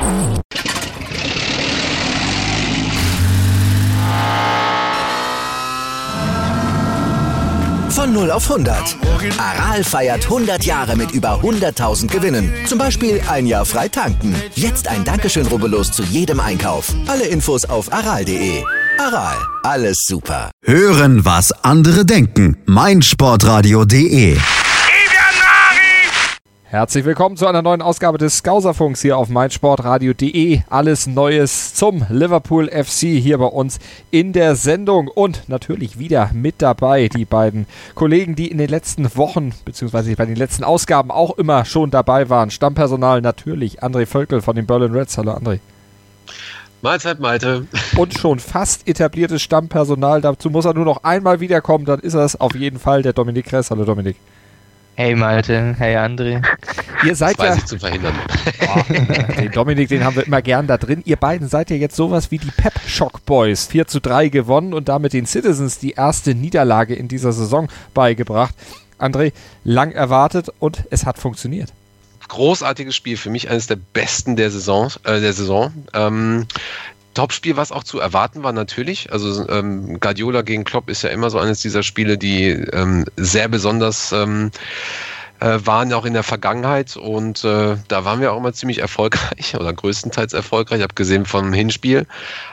Von 0 auf 100. Aral feiert 100 Jahre mit über 100.000 Gewinnen. Zum Beispiel ein Jahr frei tanken. Jetzt ein Dankeschön, rubbellos zu jedem Einkauf. Alle Infos auf aral.de. Aral, alles super. Hören, was andere denken. meinsportradio.de. Herzlich willkommen zu einer neuen Ausgabe des Skauserfunks hier auf meinsportradio.de. Alles Neues zum Liverpool FC hier bei uns in der Sendung. Und natürlich wieder mit dabei die beiden Kollegen, die in den letzten Wochen bzw. bei den letzten Ausgaben auch immer schon dabei waren. Stammpersonal natürlich André Völkel von den Berlin Reds. Hallo André. Mahlzeit, Malte. Und schon fast etabliertes Stammpersonal. Dazu muss er nur noch einmal wiederkommen, dann ist es auf jeden Fall der Dominik Kress. Hallo Dominik. Hey Malte, hey André. Ihr seid das weiß ich zu verhindern. Den Dominik, den haben wir immer gern da drin. Ihr beiden seid ja jetzt sowas wie die Pep Shock Boys. 4:3 gewonnen und damit den Citizens die erste Niederlage in dieser Saison beigebracht. André, lang erwartet und es hat funktioniert. Großartiges Spiel, für mich eines der besten der Saison. Topspiel, was auch zu erwarten war natürlich. Also Guardiola gegen Klopp ist ja immer so eines dieser Spiele, die sehr besonders waren auch in der Vergangenheit und da waren wir auch immer ziemlich erfolgreich oder größtenteils erfolgreich. Ich habe gesehen vom Hinspiel.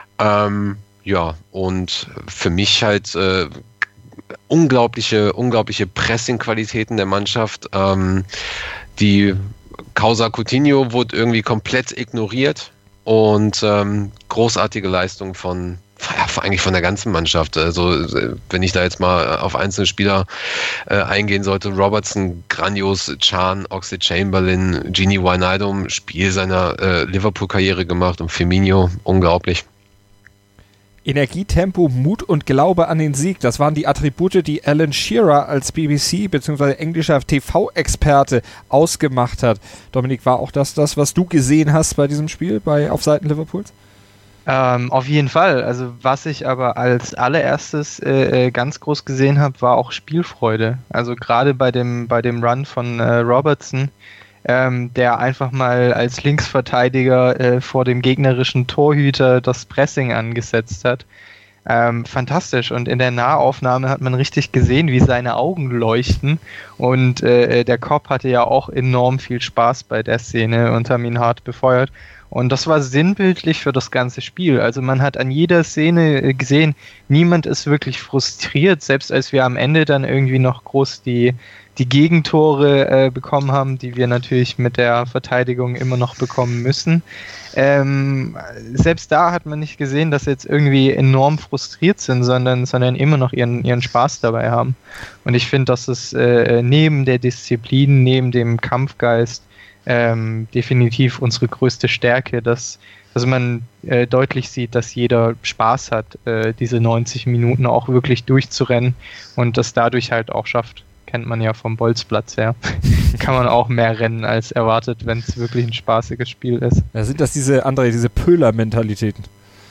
Und für mich halt unglaubliche Pressing-Qualitäten der Mannschaft. Die Causa Coutinho wurde irgendwie komplett ignoriert. Und großartige Leistung eigentlich von der ganzen Mannschaft. Also wenn ich da jetzt mal auf einzelne Spieler eingehen sollte, Robertson, grandios, Can, Oxlade-Chamberlain, Gini Wijnaldum, Spiel seiner Liverpool-Karriere gemacht und Firmino, unglaublich. Energie, Tempo, Mut und Glaube an den Sieg, das waren die Attribute, die Alan Shearer als BBC bzw. englischer TV-Experte ausgemacht hat. Dominik, war auch das, was du gesehen hast bei diesem Spiel auf Seiten Liverpools? Auf jeden Fall. Also was ich aber als allererstes ganz groß gesehen habe, war auch Spielfreude. Also gerade bei dem Run von Robertson, der einfach mal als Linksverteidiger vor dem gegnerischen Torhüter das Pressing angesetzt hat. Fantastisch. Und in der Nahaufnahme hat man richtig gesehen, wie seine Augen leuchten. Und der Kopp hatte ja auch enorm viel Spaß bei der Szene und haben ihn hart befeuert. Und das war sinnbildlich für das ganze Spiel. Also man hat an jeder Szene gesehen, niemand ist wirklich frustriert, selbst als wir am Ende dann irgendwie noch groß die Gegentore bekommen haben, die wir natürlich mit der Verteidigung immer noch bekommen müssen. Selbst da hat man nicht gesehen, dass sie jetzt irgendwie enorm frustriert sind, sondern immer noch ihren Spaß dabei haben. Und ich finde, dass es neben der Disziplin, neben dem Kampfgeist definitiv unsere größte Stärke, dass man deutlich sieht, dass jeder Spaß hat, diese 90 Minuten auch wirklich durchzurennen und das dadurch halt auch schafft. Kennt man ja vom Bolzplatz her. Kann man auch mehr rennen als erwartet, wenn es wirklich ein spaßiges Spiel ist. Ja, sind das diese Pöhler-Mentalitäten?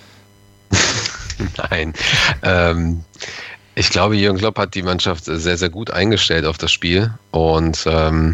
Nein. Ich glaube, Jürgen Klopp hat die Mannschaft sehr, sehr gut eingestellt auf das Spiel und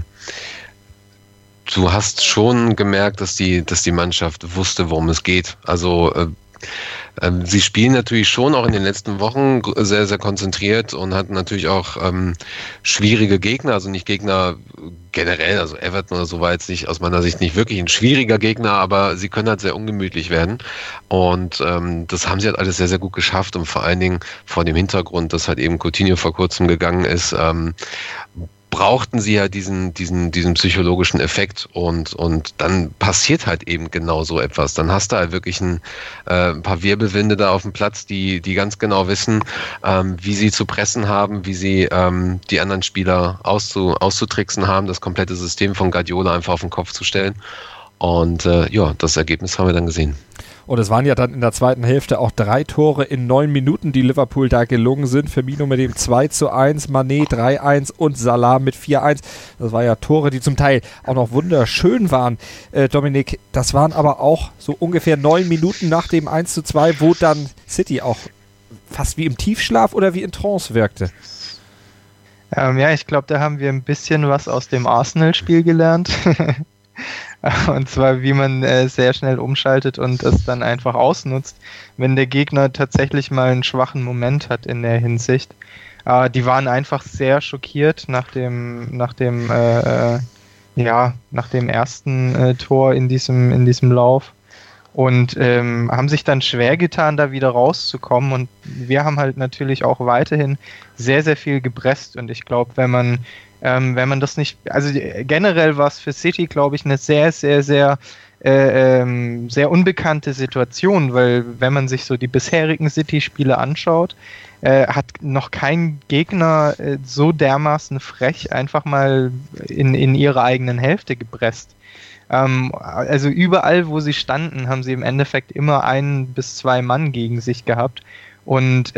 du hast schon gemerkt, dass die Mannschaft wusste, worum es geht. Also sie spielen natürlich schon auch in den letzten Wochen sehr, sehr konzentriert und hatten natürlich auch schwierige Gegner, also nicht Gegner generell, also Everton oder so war jetzt nicht aus meiner Sicht nicht wirklich ein schwieriger Gegner, aber sie können halt sehr ungemütlich werden und das haben sie halt alles sehr, sehr gut geschafft und vor allen Dingen vor dem Hintergrund, dass halt eben Coutinho vor kurzem gegangen ist, brauchten sie ja diesen psychologischen Effekt und dann passiert halt eben genau so etwas. Dann hast du halt wirklich ein paar Wirbelwinde da auf dem Platz, die ganz genau wissen, wie sie zu pressen haben, wie sie die anderen Spieler auszutricksen haben, das komplette System von Guardiola einfach auf den Kopf zu stellen. Und das Ergebnis haben wir dann gesehen. Und es waren ja dann in der zweiten Hälfte auch 3 Tore in 9 Minuten, die Liverpool da gelungen sind. Firmino mit dem 2:1, Mané 3:1 und Salah mit 4:1. Das waren ja Tore, die zum Teil auch noch wunderschön waren. Dominik, das waren aber auch so ungefähr 9 Minuten nach dem 1:2, wo dann City auch fast wie im Tiefschlaf oder wie in Trance wirkte. Ich glaube, da haben wir ein bisschen was aus dem Arsenal-Spiel gelernt. Und zwar, wie man sehr schnell umschaltet und es dann einfach ausnutzt, wenn der Gegner tatsächlich mal einen schwachen Moment hat in der Hinsicht. Die waren einfach sehr schockiert nach dem ersten Tor in diesem Lauf und haben sich dann schwer getan, da wieder rauszukommen. Und wir haben halt natürlich auch weiterhin sehr, sehr viel gepresst. Und ich glaube, wenn man das nicht, also generell war es für City, glaube ich, eine sehr, sehr, sehr sehr unbekannte Situation, weil wenn man sich so die bisherigen City-Spiele anschaut, hat noch kein Gegner so dermaßen frech einfach mal in ihre eigenen Hälfte gepresst. Also überall, wo sie standen, haben sie im Endeffekt immer 1 bis 2 Mann gegen sich gehabt und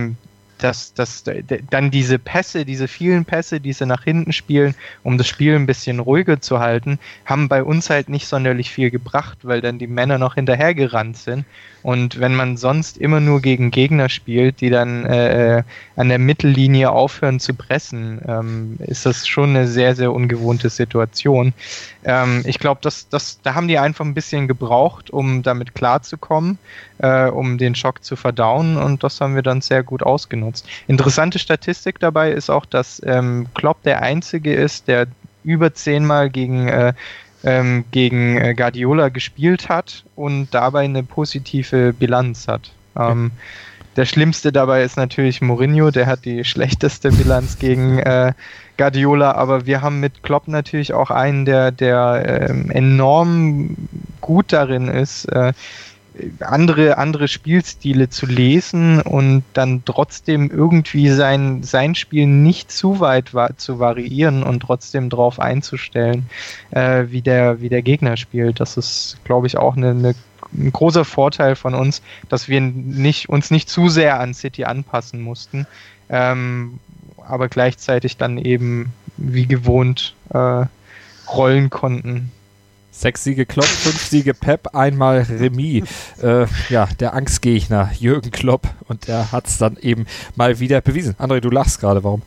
dann diese Pässe, diese vielen Pässe, die sie nach hinten spielen, um das Spiel ein bisschen ruhiger zu halten, haben bei uns halt nicht sonderlich viel gebracht, weil dann die Männer noch hinterhergerannt sind. Und wenn man sonst immer nur gegen Gegner spielt, die dann an der Mittellinie aufhören zu pressen, ist das schon eine sehr, sehr ungewohnte Situation. Ich glaube, da haben die einfach ein bisschen gebraucht, um damit klarzukommen, um den Schock zu verdauen, und das haben wir dann sehr gut ausgenutzt. Interessante Statistik dabei ist auch, dass Klopp der Einzige ist, der über 10-mal gegen Guardiola gespielt hat und dabei eine positive Bilanz hat. Der Schlimmste dabei ist natürlich Mourinho, der hat die schlechteste Bilanz gegen Guardiola, aber wir haben mit Klopp natürlich auch einen, der enorm gut darin ist, andere Spielstile zu lesen und dann trotzdem irgendwie sein Spiel nicht zu weit zu variieren und trotzdem drauf einzustellen, wie der Gegner spielt. Das ist, glaube ich, auch ein großer Vorteil von uns, dass wir uns nicht zu sehr an City anpassen mussten, aber gleichzeitig dann eben wie gewohnt rollen konnten. 6 Siege Klopp, 5 Siege Pep, einmal Remis. Der Angstgegner Jürgen Klopp, und er hat es dann eben mal wieder bewiesen. André, du lachst gerade, warum?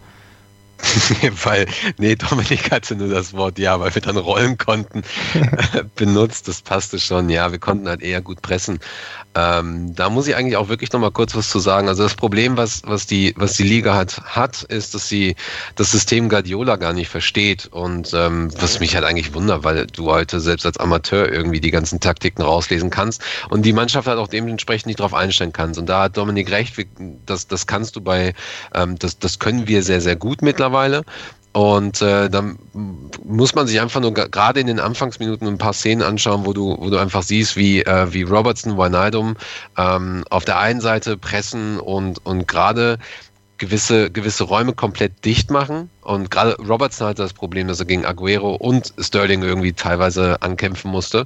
Dominik hatte nur das Wort weil wir dann rollen konnten, benutzt, das passte schon, wir konnten halt eher gut pressen. Da muss ich eigentlich auch wirklich nochmal kurz was zu sagen. Also das Problem, was die Liga hat, ist, dass sie das System Guardiola gar nicht versteht, und was mich halt eigentlich wundert, weil du heute selbst als Amateur irgendwie die ganzen Taktiken rauslesen kannst und die Mannschaft halt auch dementsprechend nicht drauf einstellen kannst. Und da hat Dominik recht, das kannst du das können wir sehr, sehr gut mittlerweile. Und dann muss man sich einfach nur gerade in den Anfangsminuten ein paar Szenen anschauen, wo du einfach siehst, wie Robertson, Wijnaldum auf der einen Seite pressen und gerade gewisse Räume komplett dicht machen. Und gerade Robertson hatte das Problem, dass er gegen Aguero und Sterling irgendwie teilweise ankämpfen musste.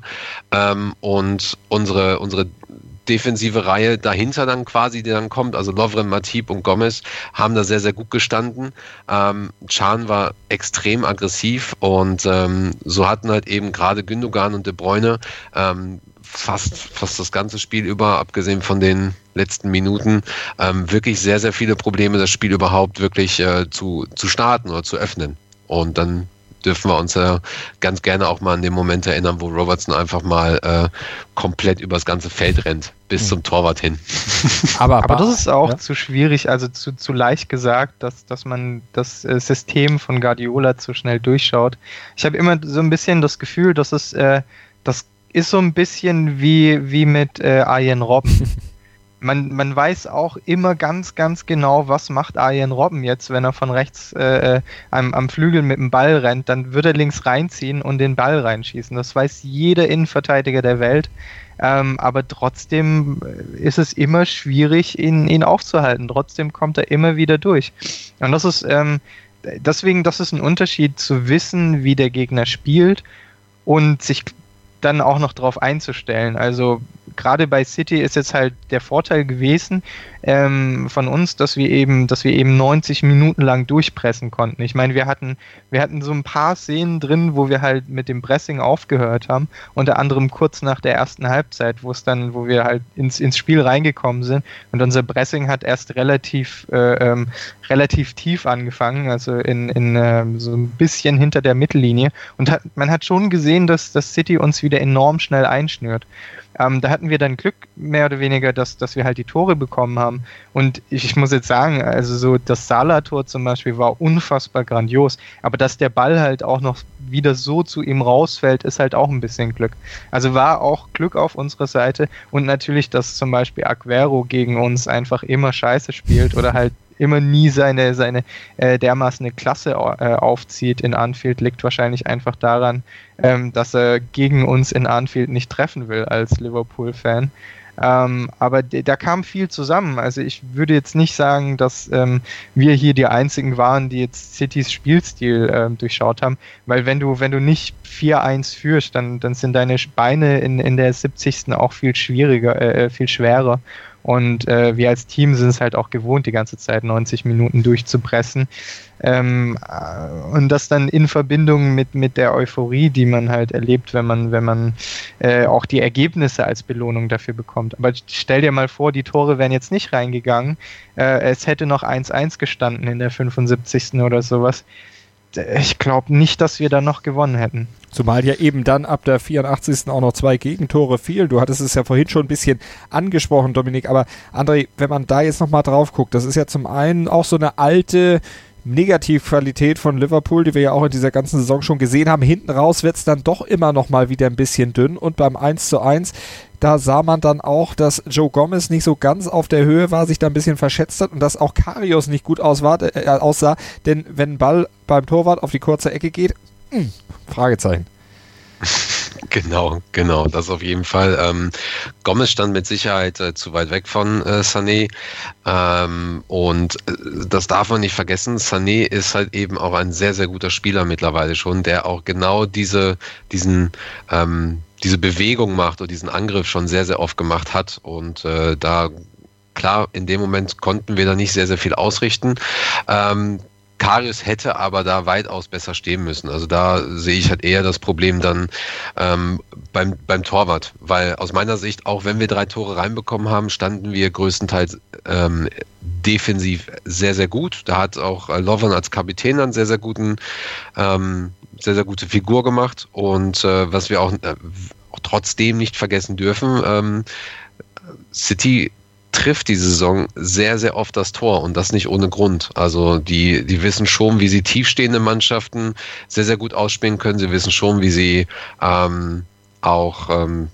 Und unsere defensive Reihe dahinter dann quasi, die dann kommt, also Lovren, Matip und Gomez, haben da sehr, sehr gut gestanden. Can war extrem aggressiv, und so hatten halt eben gerade Gündogan und De Bruyne fast das ganze Spiel über, abgesehen von den letzten Minuten, wirklich sehr, sehr viele Probleme, das Spiel überhaupt wirklich zu starten oder zu öffnen. Und dann dürfen wir uns ja ganz gerne auch mal an den Moment erinnern, wo Robertson einfach mal komplett übers ganze Feld rennt, bis zum Torwart hin. Aber das ist auch zu schwierig, also zu leicht gesagt, dass man das System von Guardiola zu schnell durchschaut. Ich habe immer so ein bisschen das Gefühl, dass das ist so ein bisschen wie mit Arjen Robben. Man weiß auch immer ganz, ganz genau, was macht Arjen Robben jetzt, wenn er von rechts am Flügel mit dem Ball rennt, dann wird er links reinziehen und den Ball reinschießen. Das weiß jeder Innenverteidiger der Welt, aber trotzdem ist es immer schwierig, ihn aufzuhalten. Trotzdem kommt er immer wieder durch. Und das ist deswegen, das ist ein Unterschied zu wissen, wie der Gegner spielt und sich dann auch noch darauf einzustellen. Also gerade bei City ist jetzt halt der Vorteil gewesen von uns, dass wir eben 90 Minuten lang durchpressen konnten. Ich meine, wir hatten so ein paar Szenen drin, wo wir halt mit dem Pressing aufgehört haben, unter anderem kurz nach der ersten Halbzeit, wo wir halt ins Spiel reingekommen sind und unser Pressing hat erst relativ tief angefangen, also in so ein bisschen hinter der Mittellinie und man hat schon gesehen, dass das City uns wieder enorm schnell einschnürt. Da hatten wir dann Glück, mehr oder weniger, dass wir halt die Tore bekommen haben. Und ich muss jetzt sagen, also so das Salah-Tor zum Beispiel war unfassbar grandios. Aber dass der Ball halt auch noch wieder so zu ihm rausfällt, ist halt auch ein bisschen Glück. Also war auch Glück auf unserer Seite. Und natürlich, dass zum Beispiel Aguero gegen uns einfach immer Scheiße spielt oder halt immer nie seine dermaßen eine Klasse aufzieht in Anfield, liegt wahrscheinlich einfach daran, dass er gegen uns in Anfield nicht treffen will als Liverpool-Fan. Aber da kam viel zusammen. Also ich würde jetzt nicht sagen, dass wir hier die einzigen waren, die jetzt Citys Spielstil durchschaut haben, weil wenn du nicht 4-1 führst, dann sind deine Beine in der 70. auch viel schwerer. Und wir als Team sind es halt auch gewohnt, die ganze Zeit 90 Minuten durchzupressen. Und das dann in Verbindung mit der Euphorie, die man halt erlebt, wenn man auch die Ergebnisse als Belohnung dafür bekommt. Aber stell dir mal vor, die Tore wären jetzt nicht reingegangen. Es hätte noch 1-1 gestanden in der 75. oder sowas. Ich glaube nicht, dass wir da noch gewonnen hätten. Zumal ja eben dann ab der 84. auch noch 2 Gegentore fielen. Du hattest es ja vorhin schon ein bisschen angesprochen, Dominik. Aber André, wenn man da jetzt nochmal drauf guckt, das ist ja zum einen auch so eine alte Negativqualität von Liverpool, die wir ja auch in dieser ganzen Saison schon gesehen haben. Hinten raus wird es dann doch immer noch mal wieder ein bisschen dünn. Und beim 1:1, da sah man dann auch, dass Joe Gomez nicht so ganz auf der Höhe war, sich da ein bisschen verschätzt hat und dass auch Karius nicht gut aussah. Denn wenn ein Ball beim Torwart auf die kurze Ecke geht, Fragezeichen. Genau, das auf jeden Fall. Gomez stand mit Sicherheit zu weit weg von Sané und das darf man nicht vergessen. Sané ist halt eben auch ein sehr, sehr guter Spieler mittlerweile schon, der auch genau diese Bewegung macht oder diesen Angriff schon sehr, sehr oft gemacht hat und da klar, in dem Moment konnten wir da nicht sehr, sehr viel ausrichten. Karius hätte aber da weitaus besser stehen müssen. Also da sehe ich halt eher das Problem dann beim Torwart, weil aus meiner Sicht, auch wenn wir 3 Tore reinbekommen haben, standen wir größtenteils defensiv sehr, sehr gut. Da hat auch Lovren als Kapitän dann sehr, sehr gute Figur gemacht und was wir auch trotzdem nicht vergessen dürfen, City trifft diese Saison sehr, sehr oft das Tor und das nicht ohne Grund. Also die wissen schon, wie sie tiefstehende Mannschaften sehr, sehr gut ausspielen können. Sie wissen schon, wie sie auch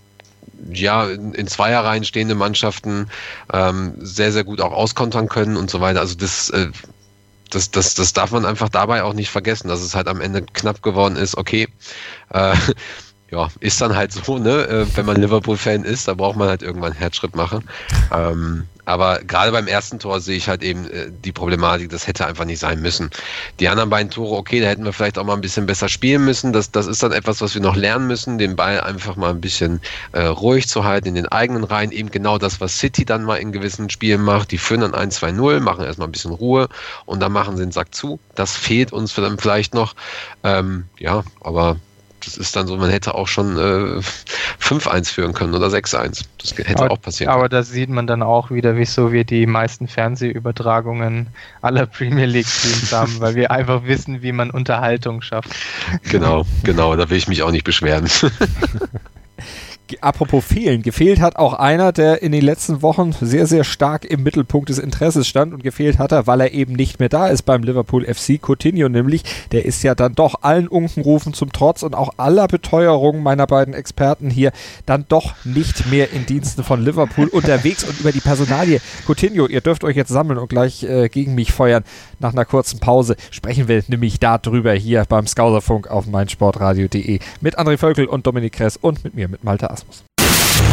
in Zweierreihen stehende Mannschaften sehr, sehr gut auch auskontern können und so weiter. Also das darf man einfach dabei auch nicht vergessen, dass es halt am Ende knapp geworden ist. Okay, ja, ist dann halt so, ne? Wenn man Liverpool-Fan ist, da braucht man halt irgendwann einen Herzschritt machen. Aber gerade beim ersten Tor sehe ich halt eben die Problematik, das hätte einfach nicht sein müssen. Die anderen beiden Tore, okay, da hätten wir vielleicht auch mal ein bisschen besser spielen müssen. Das ist dann etwas, was wir noch lernen müssen, den Ball einfach mal ein bisschen ruhig zu halten in den eigenen Reihen. Eben genau das, was City dann mal in gewissen Spielen macht. Die führen dann 1-2-0, machen erstmal ein bisschen Ruhe und dann machen sie den Sack zu. Das fehlt uns dann vielleicht noch. Aber das ist dann so, man hätte auch schon 5-1 führen können oder 6-1. Das hätte auch passieren können. Aber da sieht man dann auch wieder, wieso wir die meisten Fernsehübertragungen aller Premier League Teams haben, weil wir einfach wissen, wie man Unterhaltung schafft. Genau, da will ich mich auch nicht beschweren. Apropos fehlen. Gefehlt hat auch einer, der in den letzten Wochen sehr, sehr stark im Mittelpunkt des Interesses stand und gefehlt hat er, weil er eben nicht mehr da ist beim Liverpool FC. Coutinho nämlich, der ist ja dann doch allen Unkenrufen zum Trotz und auch aller Beteuerungen meiner beiden Experten hier dann doch nicht mehr in Diensten von Liverpool unterwegs und über die Personalie. Coutinho, ihr dürft euch jetzt sammeln und gleich gegen mich feuern. Nach einer kurzen Pause sprechen wir nämlich darüber hier beim Skauserfunk auf meinsportradio.de mit André Völkel und Dominik Kress und mit mir, mit Malte Asmus.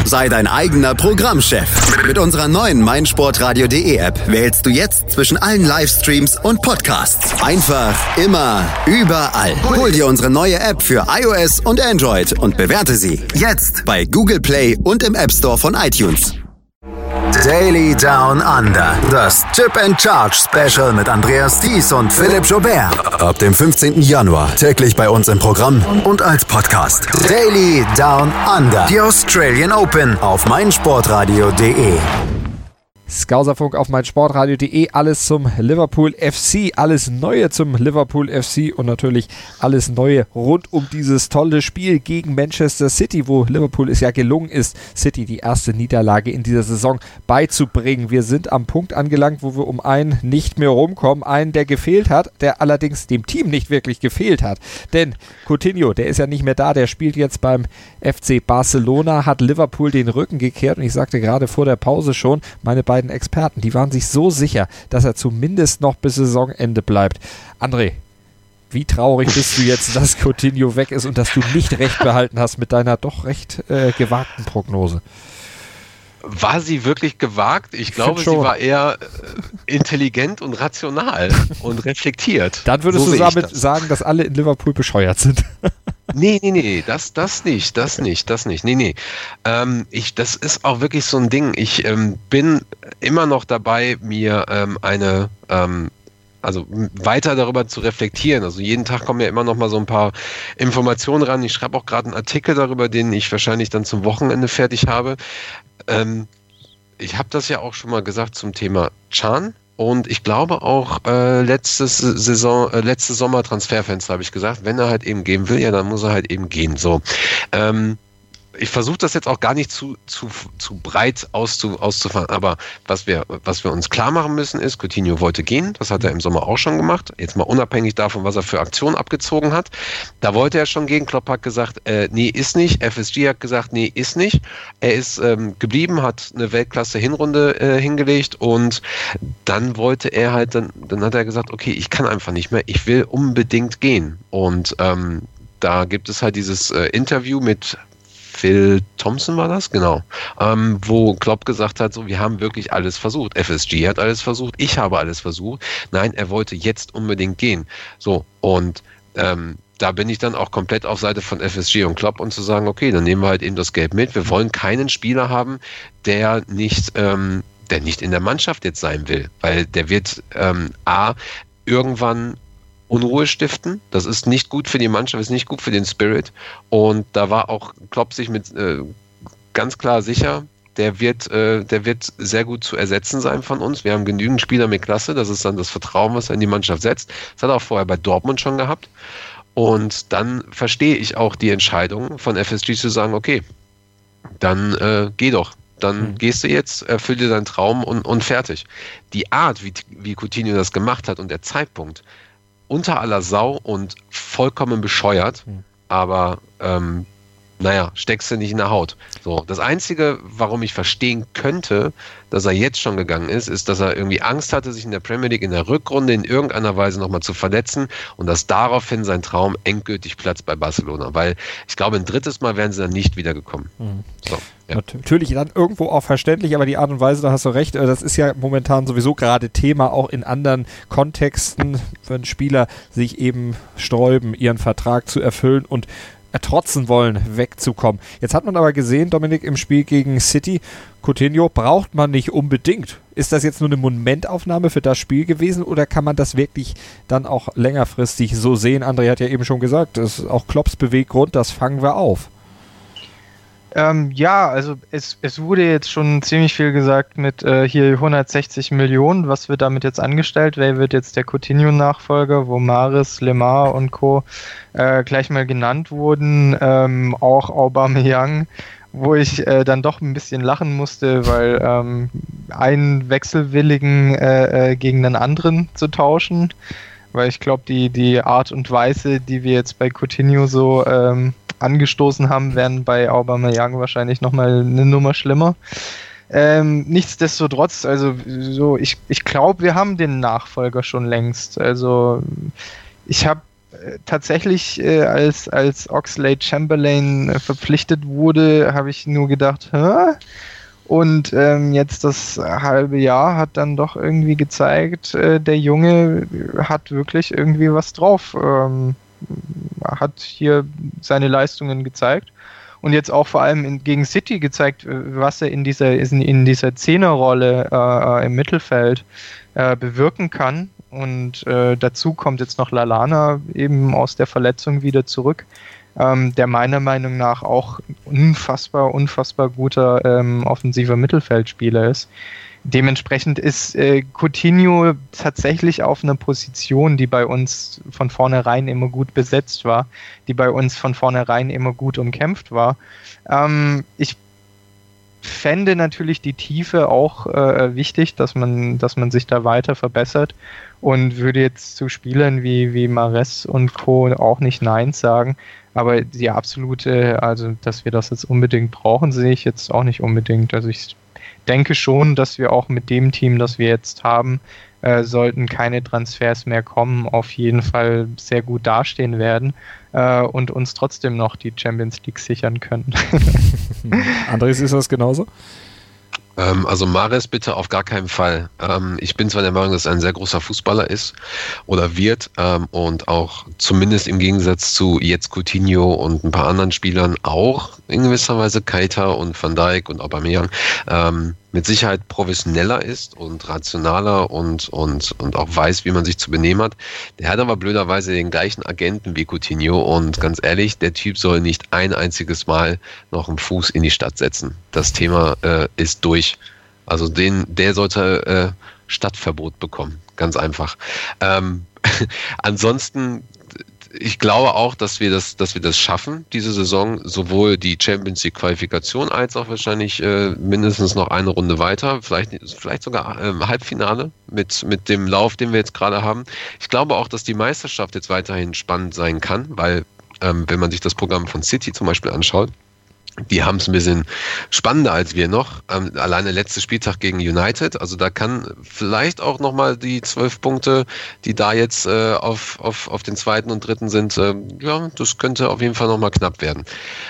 Sei dein eigener Programmchef. Mit unserer neuen meinsportradio.de App wählst du jetzt zwischen allen Livestreams und Podcasts. Einfach, immer, überall. Hol dir unsere neue App für iOS und Android und bewerte sie jetzt bei Google Play und im App Store von iTunes. Daily Down Under. Das Chip and Charge Special mit Andreas Thies und Philipp Joubert. Ab dem 15. Januar täglich bei uns im Programm und als Podcast. Daily Down Under. Die Australian Open auf meinsportradio.de. Skauserfunk auf meinsportradio.de, alles zum Liverpool FC, alles Neue zum Liverpool FC und natürlich alles Neue rund um dieses tolle Spiel gegen Manchester City, wo Liverpool es ja gelungen ist, City die erste Niederlage in dieser Saison beizubringen. Wir sind am Punkt angelangt, wo wir um einen nicht mehr rumkommen, einen, der gefehlt hat, der allerdings dem Team nicht wirklich gefehlt hat, denn Coutinho, der ist ja nicht mehr da, der spielt jetzt beim FC Barcelona, hat Liverpool den Rücken gekehrt und ich sagte gerade vor der Pause schon, meine beiden Experten, die waren sich so sicher, dass er zumindest noch bis Saisonende bleibt. André, wie traurig bist du jetzt, dass Coutinho weg ist und dass du nicht recht behalten hast mit deiner doch recht gewagten Prognose? War sie wirklich gewagt? Ich glaube, sie war eher intelligent und rational und reflektiert. Dann würdest du damit sagen, dass alle in Liverpool bescheuert sind. Nee, das nicht. Nee. Das ist auch wirklich so ein Ding. Ich bin immer noch dabei, mir weiter darüber zu reflektieren. Also jeden Tag kommen ja immer noch mal so ein paar Informationen ran. Ich schreibe auch gerade einen Artikel darüber, den ich wahrscheinlich dann zum Wochenende fertig habe. Ich habe das ja auch schon mal gesagt zum Thema Can. Und ich glaube auch letztes Sommer Transferfenster habe ich gesagt, wenn er halt eben gehen will, ja, dann muss er halt eben gehen. So, ich versuche das jetzt auch gar nicht zu breit auszufahren, aber was wir uns klar machen müssen ist, Coutinho wollte gehen, das hat er im Sommer auch schon gemacht, jetzt mal unabhängig davon, was er für Aktionen abgezogen hat, da wollte er schon gehen, Klopp hat gesagt, nee, ist nicht, FSG hat gesagt, nee, ist nicht, er ist geblieben, hat eine Weltklasse-Hinrunde hingelegt und dann wollte er halt, dann hat er gesagt, okay, ich kann einfach nicht mehr, ich will unbedingt gehen und da gibt es halt dieses Interview mit Phil Thompson war das, genau, wo Klopp gesagt hat, so, wir haben wirklich alles versucht. FSG hat alles versucht, ich habe alles versucht. Nein, er wollte jetzt unbedingt gehen. So, und da bin ich dann auch komplett auf Seite von FSG und Klopp und zu sagen, okay, dann nehmen wir halt eben das Geld mit. Wir wollen keinen Spieler haben, der nicht in der Mannschaft jetzt sein will, weil der wird irgendwann Unruhe stiften. Das ist nicht gut für die Mannschaft, ist nicht gut für den Spirit. Und da war auch Klopp sich mit ganz klar sicher, der wird sehr gut zu ersetzen sein von uns. Wir haben genügend Spieler mit Klasse. Das ist dann das Vertrauen, was er in die Mannschaft setzt. Das hat er auch vorher bei Dortmund schon gehabt. Und dann verstehe ich auch die Entscheidung von FSG zu sagen, okay, dann geh doch. Dann gehst du jetzt, erfüll dir deinen Traum und fertig. Die Art, wie Coutinho das gemacht hat und der Zeitpunkt, unter aller Sau und vollkommen bescheuert, aber steckst du nicht in der Haut. So, das Einzige, warum ich verstehen könnte, dass er jetzt schon gegangen ist, ist, dass er irgendwie Angst hatte, sich in der Premier League in der Rückrunde in irgendeiner Weise nochmal zu verletzen und dass daraufhin sein Traum endgültig platzt bei Barcelona, weil ich glaube, ein drittes Mal wären sie dann nicht wiedergekommen. So, ja. Natürlich dann irgendwo auch verständlich, aber die Art und Weise, da hast du recht, das ist ja momentan sowieso gerade Thema, auch in anderen Kontexten, wenn Spieler sich eben sträuben, ihren Vertrag zu erfüllen und ertrotzen wollen, wegzukommen. Jetzt hat man aber gesehen, Dominik, im Spiel gegen City, Coutinho braucht man nicht unbedingt. Ist das jetzt nur eine Momentaufnahme für das Spiel gewesen oder kann man das wirklich dann auch längerfristig so sehen? André hat ja eben schon gesagt, das ist auch Klopps Beweggrund, das fangen wir auf. Also es wurde jetzt schon ziemlich viel gesagt mit hier 160 Millionen, was wird damit jetzt angestellt? Wer wird jetzt der Coutinho-Nachfolger, wo Mahrez, Lemar und Co. Gleich mal genannt wurden, auch Aubameyang, wo ich dann doch ein bisschen lachen musste, weil einen Wechselwilligen gegen einen anderen zu tauschen, weil ich glaube, die Art und Weise, die wir jetzt bei Coutinho so angestoßen haben, wären bei Aubameyang wahrscheinlich nochmal eine Nummer schlimmer. Nichtsdestotrotz, also so, ich glaube, wir haben den Nachfolger schon längst. Also ich habe tatsächlich, als Oxlade-Chamberlain verpflichtet wurde, habe ich nur gedacht, hä? Und jetzt das halbe Jahr hat dann doch irgendwie gezeigt, der Junge hat wirklich irgendwie was drauf. Hat hier seine Leistungen gezeigt. Und jetzt auch vor allem gegen City gezeigt, was er in dieser Zehnerrolle im Mittelfeld bewirken kann. Und dazu kommt jetzt noch Lallana eben aus der Verletzung wieder zurück, der meiner Meinung nach auch unfassbar guter offensiver Mittelfeldspieler ist. Dementsprechend ist Coutinho tatsächlich auf einer Position, die bei uns von vornherein immer gut besetzt war, die bei uns von vornherein immer gut umkämpft war. Ich fände natürlich die Tiefe auch wichtig, dass man sich da weiter verbessert, und würde jetzt zu Spielern wie Mahrez und Co. auch nicht Nein sagen. Aber die absolute, also dass wir das jetzt unbedingt brauchen, sehe ich jetzt auch nicht unbedingt. Also ich denke schon, dass wir auch mit dem Team, das wir jetzt haben, sollten keine Transfers mehr kommen, auf jeden Fall sehr gut dastehen werden und uns trotzdem noch die Champions League sichern können. Andres, ist das genauso? Also Mahrez bitte auf gar keinen Fall. Ich bin zwar der Meinung, dass er ein sehr großer Fußballer ist oder wird und auch zumindest im Gegensatz zu jetzt Coutinho und ein paar anderen Spielern auch in gewisser Weise Keita und Van Dijk und Aubameyang mit Sicherheit professioneller ist und rationaler und auch weiß, wie man sich zu benehmen hat. Der hat aber blöderweise den gleichen Agenten wie Coutinho, und ganz ehrlich, der Typ soll nicht ein einziges Mal noch einen Fuß in die Stadt setzen. Das Thema ist durch. Also der sollte Stadtverbot bekommen. Ganz einfach. Ansonsten, ich glaube auch, dass wir das schaffen, diese Saison, sowohl die Champions League Qualifikation als auch wahrscheinlich mindestens noch eine Runde weiter, vielleicht sogar Halbfinale mit dem Lauf, den wir jetzt gerade haben. Ich glaube auch, dass die Meisterschaft jetzt weiterhin spannend sein kann, weil wenn man sich das Programm von City zum Beispiel anschaut, die haben es ein bisschen spannender als wir noch. Alleine letzter Spieltag gegen United. Also da kann vielleicht auch nochmal die 12 Punkte, die da jetzt auf den zweiten und dritten sind, ja, das könnte auf jeden Fall nochmal knapp werden.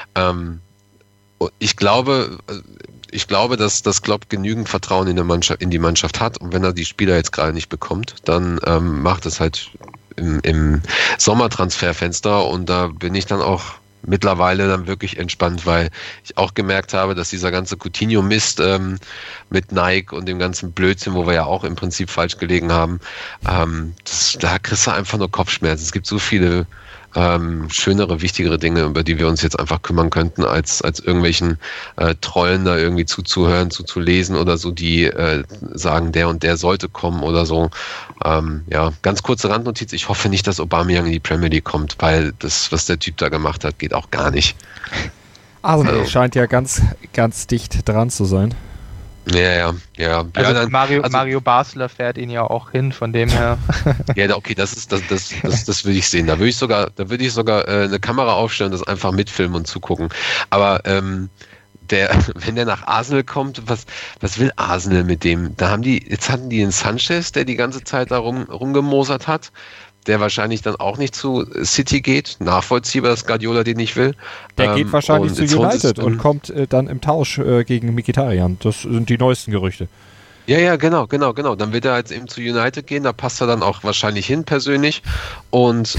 Ich glaube, dass Klopp genügend Vertrauen in die Mannschaft hat. Und wenn er die Spieler jetzt gerade nicht bekommt, dann macht es halt im Sommertransferfenster. Und da bin ich dann auch mittlerweile dann wirklich entspannt, weil ich auch gemerkt habe, dass dieser ganze Coutinho-Mist mit Nike und dem ganzen Blödsinn, wo wir ja auch im Prinzip falsch gelegen haben, da kriegst du einfach nur Kopfschmerzen. Es gibt so viele schönere, wichtigere Dinge, über die wir uns jetzt einfach kümmern könnten, als irgendwelchen Trollen da irgendwie zuzuhören, zuzulesen oder so, die sagen, der und der sollte kommen oder so. Ja, ganz kurze Randnotiz, ich hoffe nicht, dass Aubameyang in die Premier League kommt, weil das, was der Typ da gemacht hat, geht auch gar nicht. Also scheint ja ganz, ganz dicht dran zu sein. Ja. Also dann, Mario Basler fährt ihn ja auch hin, von dem her. Ja, okay, das will ich sehen. Da würde ich sogar eine Kamera aufstellen, das einfach mitfilmen und zugucken. Aber wenn der nach Arsenal kommt, was will Arsenal mit dem? Jetzt hatten die den Sanchez, der die ganze Zeit da rumgemosert hat, der wahrscheinlich dann auch nicht zu City geht. Nachvollziehbar, dass Guardiola den nicht will. Der geht wahrscheinlich zu United und kommt dann im Tausch gegen Mkhitaryan. Das sind die neuesten Gerüchte. Ja, genau. Dann wird er jetzt eben zu United gehen. Da passt er dann auch wahrscheinlich hin persönlich. Und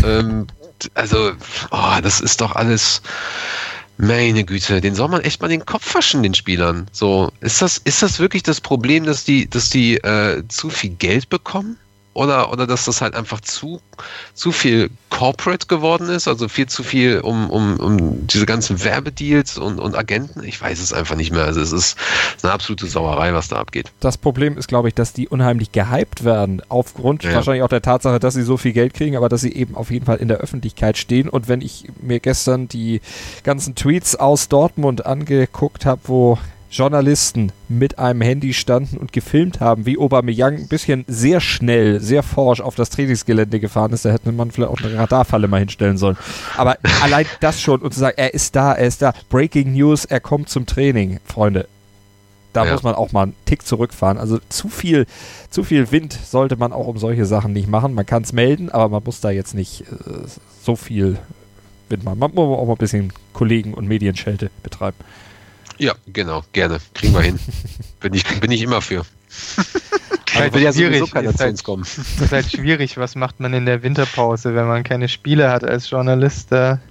das ist doch alles... Meine Güte, den soll man echt mal den Kopf waschen, den Spielern. So, ist das wirklich das Problem, dass die zu viel Geld bekommen? Oder dass das halt einfach zu viel Corporate geworden ist, also viel zu viel um diese ganzen Werbedeals und Agenten. Ich weiß es einfach nicht mehr. Also es ist eine absolute Sauerei, was da abgeht. Das Problem ist, glaube ich, dass die unheimlich gehypt werden, aufgrund wahrscheinlich auch der Tatsache, dass sie so viel Geld kriegen, aber dass sie eben auf jeden Fall in der Öffentlichkeit stehen. Und wenn ich mir gestern die ganzen Tweets aus Dortmund angeguckt habe, wo Journalisten mit einem Handy standen und gefilmt haben, wie Aubameyang ein bisschen sehr schnell, sehr forsch auf das Trainingsgelände gefahren ist, da hätte man vielleicht auch eine Radarfalle mal hinstellen sollen. Aber allein das schon und zu sagen, er ist da, Breaking News, er kommt zum Training, Freunde. Da muss man auch mal einen Tick zurückfahren. Also zu viel Wind sollte man auch um solche Sachen nicht machen. Man kann es melden, aber man muss da jetzt nicht so viel Wind machen. Man muss auch mal ein bisschen Kollegen- und Medienschelte betreiben. Ja, genau, gerne. Kriegen wir hin. Bin ich immer für. Also will ja sowieso keiner zu uns kommen. Das ist halt schwierig. Was macht man in der Winterpause, wenn man keine Spiele hat als Journalist?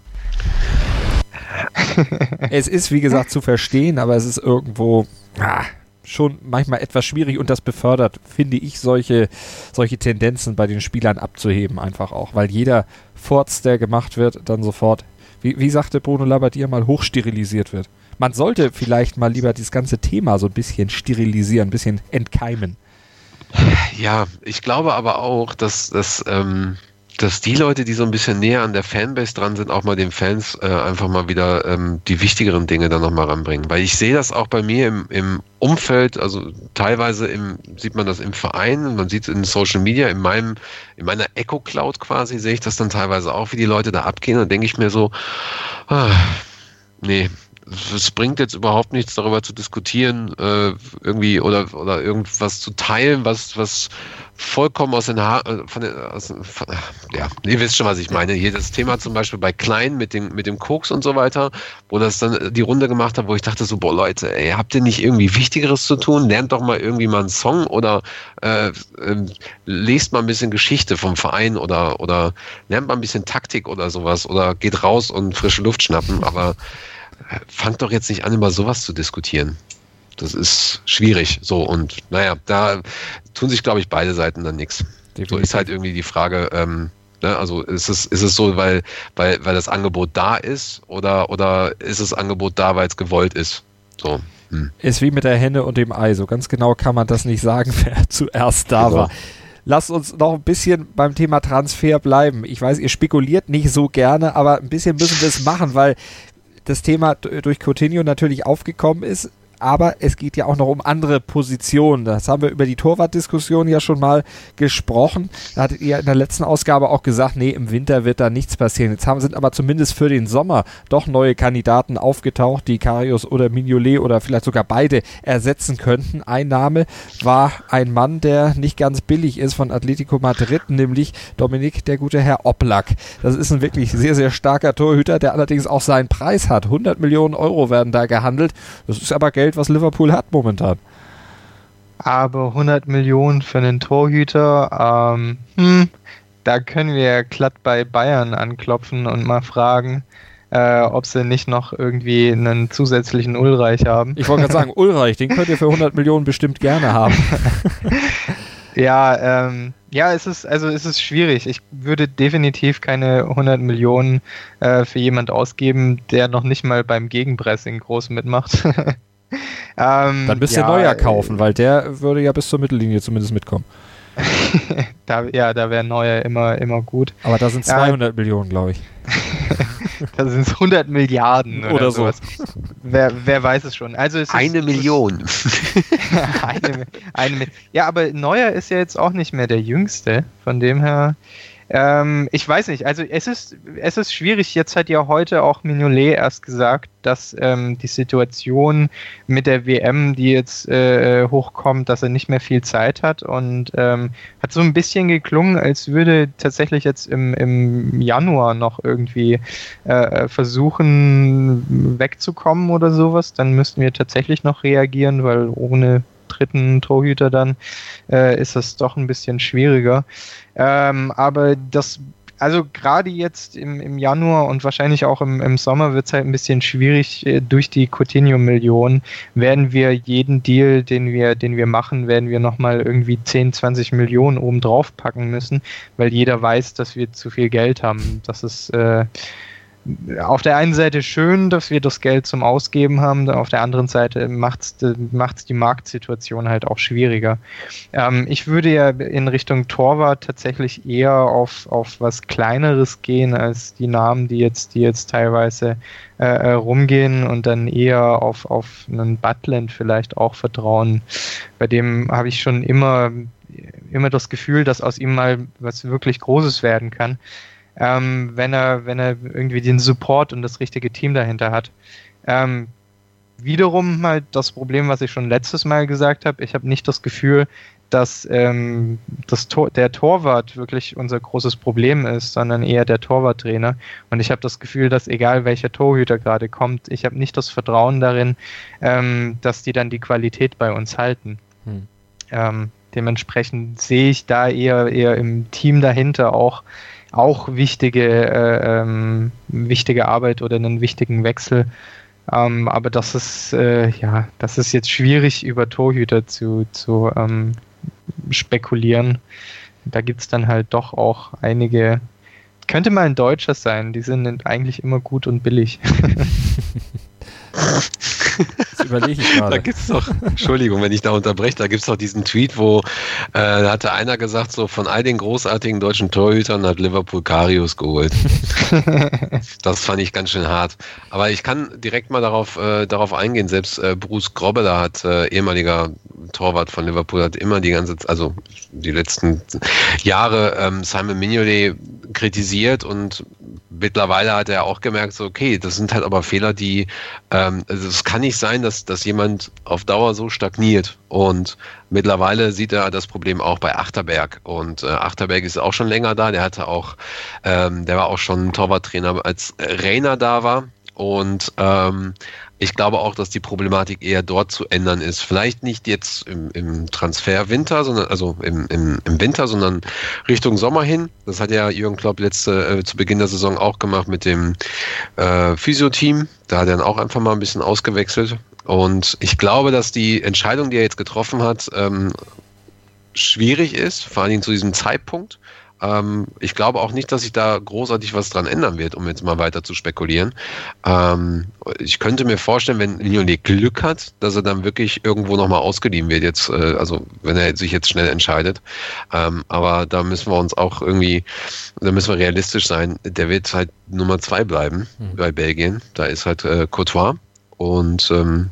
Es ist, wie gesagt, zu verstehen, aber es ist irgendwo schon manchmal etwas schwierig und das befördert, finde ich, solche Tendenzen bei den Spielern abzuheben einfach auch, weil jeder Furz, der gemacht wird, dann sofort, wie sagte Bruno Labbadia mal, hochsterilisiert wird. Man sollte vielleicht mal lieber dieses ganze Thema so ein bisschen sterilisieren, ein bisschen entkeimen. Ja, ich glaube aber auch, dass die Leute, die so ein bisschen näher an der Fanbase dran sind, auch mal den Fans einfach mal wieder die wichtigeren Dinge dann nochmal ranbringen. Weil ich sehe das auch bei mir im Umfeld, also teilweise sieht man das im Verein, man sieht es in Social Media, in meiner Echo Cloud quasi, sehe ich das dann teilweise auch, wie die Leute da abgehen. Dann denke ich mir so, nee, es bringt jetzt überhaupt nichts, darüber zu diskutieren, irgendwie oder irgendwas zu teilen, was vollkommen aus den Haaren, ja, ihr wisst schon, was ich meine. Hier das Thema zum Beispiel bei Klein mit dem Koks und so weiter, wo das dann die Runde gemacht hat, wo ich dachte so, boah Leute, ey, habt ihr nicht irgendwie Wichtigeres zu tun? Lernt doch mal irgendwie mal einen Song oder lest mal ein bisschen Geschichte vom Verein oder lernt mal ein bisschen Taktik oder sowas oder geht raus und frische Luft schnappen, aber fangt doch jetzt nicht an, über sowas zu diskutieren. Das ist schwierig. So, und naja, da tun sich, glaube ich, beide Seiten dann nichts. So ist halt irgendwie die Frage, also ist es so, weil das Angebot da ist oder ist das Angebot da, weil es gewollt ist? So. Ist wie mit der Henne und dem Ei. So ganz genau kann man das nicht sagen, wer zuerst da war. Lasst uns noch ein bisschen beim Thema Transfer bleiben. Ich weiß, ihr spekuliert nicht so gerne, aber ein bisschen müssen wir es machen, weil das Thema durch Coutinho natürlich aufgekommen ist, aber es geht ja auch noch um andere Positionen. Das haben wir über die Torwartdiskussion ja schon mal gesprochen. Da hattet ihr in der letzten Ausgabe auch gesagt, nee, im Winter wird da nichts passieren. Jetzt sind aber zumindest für den Sommer doch neue Kandidaten aufgetaucht, die Karius oder Mignolet oder vielleicht sogar beide ersetzen könnten. Ein Name war ein Mann, der nicht ganz billig ist, von Atletico Madrid, nämlich Dominik, der gute Herr Oblak. Das ist ein wirklich sehr, sehr starker Torhüter, der allerdings auch seinen Preis hat. 100 Millionen Euro werden da gehandelt. Das ist aber Geld, was Liverpool hat momentan. Aber 100 Millionen für einen Torhüter, da können wir ja glatt bei Bayern anklopfen und mal fragen, ob sie nicht noch irgendwie einen zusätzlichen Ulreich haben. Ich wollte gerade sagen, Ulreich, den könnt ihr für 100 Millionen bestimmt gerne haben. Ja, es ist schwierig. Ich würde definitiv keine 100 Millionen für jemand ausgeben, der noch nicht mal beim Gegenpressing groß mitmacht. Dann müsst ihr Neuer kaufen, weil der würde ja bis zur Mittellinie zumindest mitkommen. Da wäre Neuer immer gut. Aber da sind 200 Millionen, glaube ich. Da sind es 100 Milliarden oder sowas. Wer weiß es schon. Also eine Million. Ja, aber Neuer ist ja jetzt auch nicht mehr der Jüngste. Von dem her, ich weiß nicht. Also es ist schwierig. Jetzt hat ja heute auch Mignolet erst gesagt, dass die Situation mit der WM, die jetzt hochkommt, dass er nicht mehr viel Zeit hat und hat so ein bisschen geklungen, als würde tatsächlich jetzt im Januar noch irgendwie versuchen wegzukommen oder sowas. Dann müssten wir tatsächlich noch reagieren, weil ohne dritten Torhüter dann ist das doch ein bisschen schwieriger. Aber also gerade jetzt im Januar und wahrscheinlich auch im Sommer wird es halt ein bisschen schwierig. Durch die Coutinho-Millionen werden wir jeden Deal, den wir machen, werden wir nochmal irgendwie 10, 20 Millionen oben drauf packen müssen, weil jeder weiß, dass wir zu viel Geld haben. Das ist auf der einen Seite schön, dass wir das Geld zum Ausgeben haben, auf der anderen Seite macht's die Marktsituation halt auch schwieriger. Ich würde ja in Richtung Torwart tatsächlich eher auf was Kleineres gehen als die Namen, die jetzt teilweise rumgehen und dann eher auf einen Butland vielleicht auch vertrauen. Bei dem habe ich schon immer das Gefühl, dass aus ihm mal was wirklich Großes werden kann. Wenn er irgendwie den Support und das richtige Team dahinter hat. wiederum halt das Problem, was ich schon letztes Mal gesagt habe. Ich habe nicht das Gefühl, dass der Torwart wirklich unser großes Problem ist, sondern eher der Torwarttrainer. Und ich habe das Gefühl, dass egal welcher Torhüter gerade kommt, ich habe nicht das Vertrauen darin, dass die dann die Qualität bei uns halten. Dementsprechend sehe ich da eher im Team dahinter auch wichtige Arbeit oder einen wichtigen Wechsel. Aber das ist jetzt schwierig, über Torhüter zu spekulieren. Da gibt es dann halt doch auch einige. Könnte mal ein Deutscher sein, die sind eigentlich immer gut und billig. Das überlege ich gerade. Da gibt's doch, Entschuldigung, wenn ich da unterbreche, da gibt's doch diesen Tweet, wo da hatte einer gesagt, so von all den großartigen deutschen Torhütern hat Liverpool Karius geholt. Das fand ich ganz schön hart. Aber ich kann direkt mal darauf eingehen, selbst Bruce Grobbelaar ehemaliger Torwart von Liverpool, hat immer die letzten Jahre Simon Mignolet kritisiert und mittlerweile hat er auch gemerkt, so okay, das sind halt aber Fehler, die es kann nicht sein, dass jemand auf Dauer so stagniert und mittlerweile sieht er das Problem auch bei Achterberg und Achterberg ist auch schon länger da, der war auch schon Torwarttrainer, als Reina da war und ich glaube auch, dass die Problematik eher dort zu ändern ist. Vielleicht nicht jetzt im Transferwinter, sondern im Winter, sondern Richtung Sommer hin. Das hat ja Jürgen Klopp zu Beginn der Saison auch gemacht mit dem Physio-Team. Da hat er dann auch einfach mal ein bisschen ausgewechselt. Und ich glaube, dass die Entscheidung, die er jetzt getroffen hat, schwierig ist, vor allem zu diesem Zeitpunkt. Ich glaube auch nicht, dass sich da großartig was dran ändern wird, um jetzt mal weiter zu spekulieren. Ich könnte mir vorstellen, wenn Mignolet Glück hat, dass er dann wirklich irgendwo nochmal ausgeliehen wird, jetzt, wenn er sich jetzt schnell entscheidet. Aber da müssen wir realistisch sein. Der wird halt Nummer 2 bleiben bei Belgien. Da ist halt Courtois. Und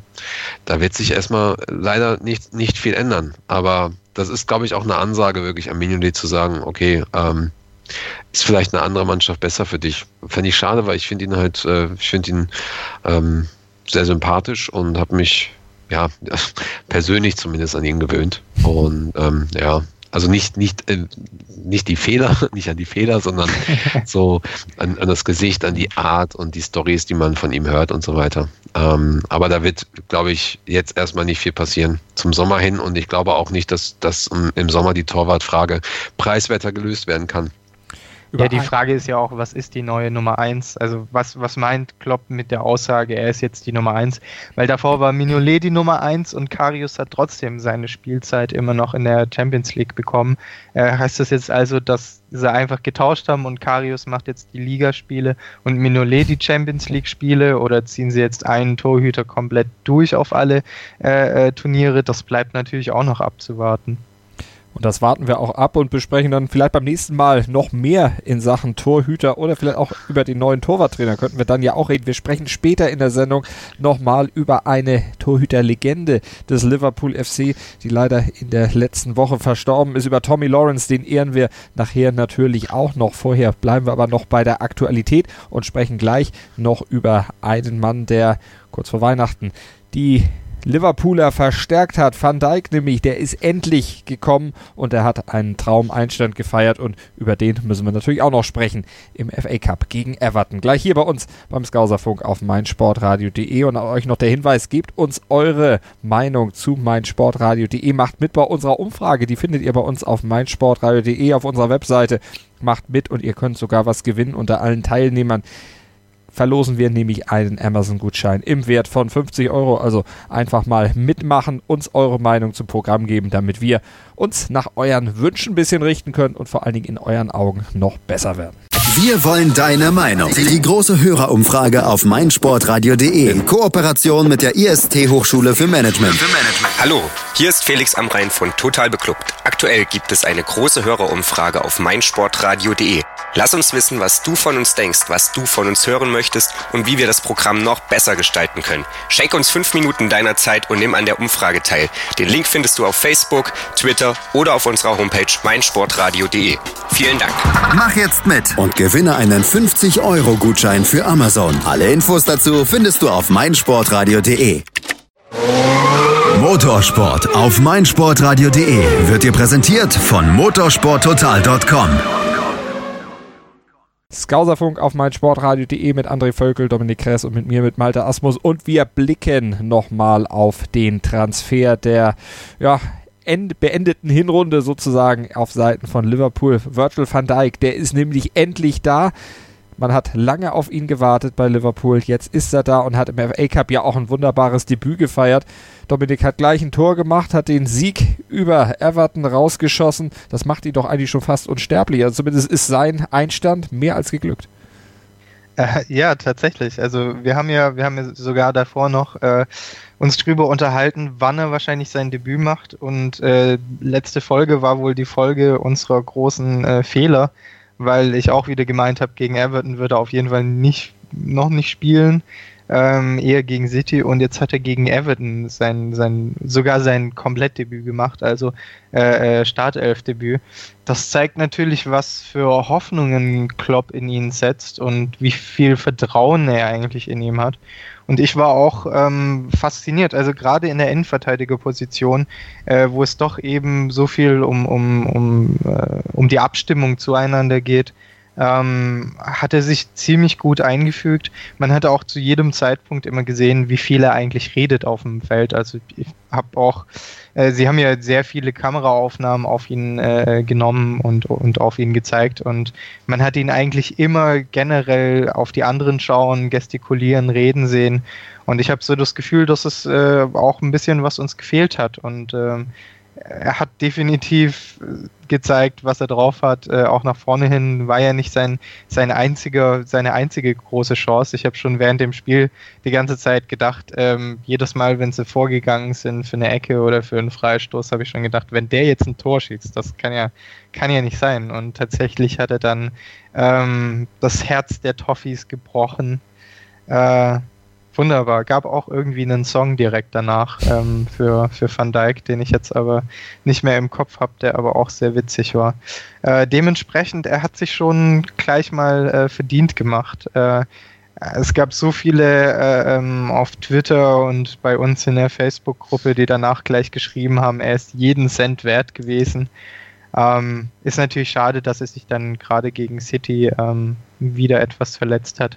da wird sich erstmal leider nicht viel ändern. Aber das ist, glaube ich, auch eine Ansage wirklich an Mignolet zu sagen, okay, ist vielleicht eine andere Mannschaft besser für dich. Fände ich schade, weil ich finde ihn sehr sympathisch und habe mich persönlich zumindest an ihn gewöhnt. Und also nicht die Fehler, nicht an die Fehler, sondern so an das Gesicht, an die Art und die Storys, die man von ihm hört und so weiter. Aber da wird, glaube ich, jetzt erstmal nicht viel passieren zum Sommer hin und ich glaube auch nicht, dass im Sommer die Torwartfrage preiswerter gelöst werden kann. Ja, die Frage ist ja auch, was ist die neue Nummer 1? Also was meint Klopp mit der Aussage, er ist jetzt die Nummer 1? Weil davor war Mignolet die Nummer 1 und Karius hat trotzdem seine Spielzeit immer noch in der Champions League bekommen. Heißt das jetzt also, dass sie einfach getauscht haben und Karius macht jetzt die Ligaspiele und Mignolet die Champions League Spiele oder ziehen sie jetzt einen Torhüter komplett durch auf alle Turniere? Das bleibt natürlich auch noch abzuwarten. Und das warten wir auch ab und besprechen dann vielleicht beim nächsten Mal noch mehr in Sachen Torhüter oder vielleicht auch über den neuen Torwarttrainer könnten wir dann ja auch reden. Wir sprechen später in der Sendung nochmal über eine Torhüterlegende des Liverpool FC, die leider in der letzten Woche verstorben ist. Über Tommy Lawrence, den ehren wir nachher natürlich auch noch. Vorher bleiben wir aber noch bei der Aktualität und sprechen gleich noch über einen Mann, der kurz vor Weihnachten die Liverpooler verstärkt hat. Van Dijk nämlich, der ist endlich gekommen und er hat einen Traumeinstand gefeiert und über den müssen wir natürlich auch noch sprechen im FA Cup gegen Everton. Gleich hier bei uns beim Skauserfunk auf meinsportradio.de und an euch noch der Hinweis, gebt uns eure Meinung zu meinsportradio.de, macht mit bei unserer Umfrage, die findet ihr bei uns auf meinsportradio.de auf unserer Webseite, macht mit und ihr könnt sogar was gewinnen. Unter allen Teilnehmern verlosen wir nämlich einen Amazon-Gutschein im Wert von 50 €. Also einfach mal mitmachen, uns eure Meinung zum Programm geben, damit wir uns nach euren Wünschen ein bisschen richten können und vor allen Dingen in euren Augen noch besser werden. Wir wollen deine Meinung. Die große Hörerumfrage auf meinsportradio.de in Kooperation mit der IST Hochschule für Management. Hallo, hier ist Felix Amrain von Total Beklubbt. Aktuell gibt es eine große Hörerumfrage auf meinsportradio.de. Lass uns wissen, was du von uns denkst, was du von uns hören möchtest und wie wir das Programm noch besser gestalten können. Schenk uns 5 Minuten deiner Zeit und nimm an der Umfrage teil. Den Link findest du auf Facebook, Twitter oder auf unserer Homepage meinsportradio.de. Vielen Dank. Mach jetzt mit und gewinne einen 50-Euro-Gutschein für Amazon. Alle Infos dazu findest du auf meinsportradio.de. Motorsport auf meinsportradio.de wird dir präsentiert von motorsporttotal.com. Skauserfunk auf meinsportradio.de mit André Völkel, Dominik Kress und mit mir, mit Malte Asmus. Und wir blicken nochmal auf den Transfer der beendeten Hinrunde sozusagen auf Seiten von Liverpool. Virgil van Dijk, der ist nämlich endlich da. Man hat lange auf ihn gewartet bei Liverpool. Jetzt ist er da und hat im FA Cup ja auch ein wunderbares Debüt gefeiert. Dominik hat gleich ein Tor gemacht, hat den Sieg über Everton rausgeschossen. Das macht ihn doch eigentlich schon fast unsterblich. Also zumindest ist sein Einstand mehr als geglückt. Ja, tatsächlich. Also wir haben ja sogar davor noch uns drüber unterhalten, wann er wahrscheinlich sein Debüt macht. Und letzte Folge war wohl die Folge unserer großen Fehler, weil ich auch wieder gemeint habe, gegen Everton wird er auf jeden Fall noch nicht spielen, eher gegen City, und jetzt hat er gegen Everton sogar sein Komplettdebüt gemacht, also Startelfdebüt. Das zeigt natürlich, was für Hoffnungen Klopp in ihn setzt und wie viel Vertrauen er eigentlich in ihm hat. Und ich war auch fasziniert, also gerade in der Innenverteidigerposition, wo es doch eben so viel um die Abstimmung zueinander geht, hat er sich ziemlich gut eingefügt. Man hatte auch zu jedem Zeitpunkt immer gesehen, wie viel er eigentlich redet auf dem Feld. Also ich habe auch, sie haben ja sehr viele Kameraaufnahmen auf ihn genommen und auf ihn gezeigt, und man hat ihn eigentlich immer generell auf die anderen schauen, gestikulieren, reden sehen, und ich habe so das Gefühl, dass es auch ein bisschen was uns gefehlt hat, und er hat definitiv gezeigt, was er drauf hat. Auch nach vorne hin war ja nicht seine einzige große Chance. Ich habe schon während dem Spiel die ganze Zeit gedacht, jedes Mal, wenn sie vorgegangen sind für eine Ecke oder für einen Freistoß, habe ich schon gedacht, wenn der jetzt ein Tor schießt, das kann ja nicht sein. Und tatsächlich hat er dann das Herz der Toffees gebrochen. Wunderbar. Gab auch irgendwie einen Song direkt danach für Van Dijk, den ich jetzt aber nicht mehr im Kopf habe, der aber auch sehr witzig war. Dementsprechend, er hat sich schon gleich mal verdient gemacht. Es gab so viele auf Twitter und bei uns in der Facebook-Gruppe, die danach gleich geschrieben haben, er ist jeden Cent wert gewesen. Ist natürlich schade, dass er sich dann gerade gegen City wieder etwas verletzt hat.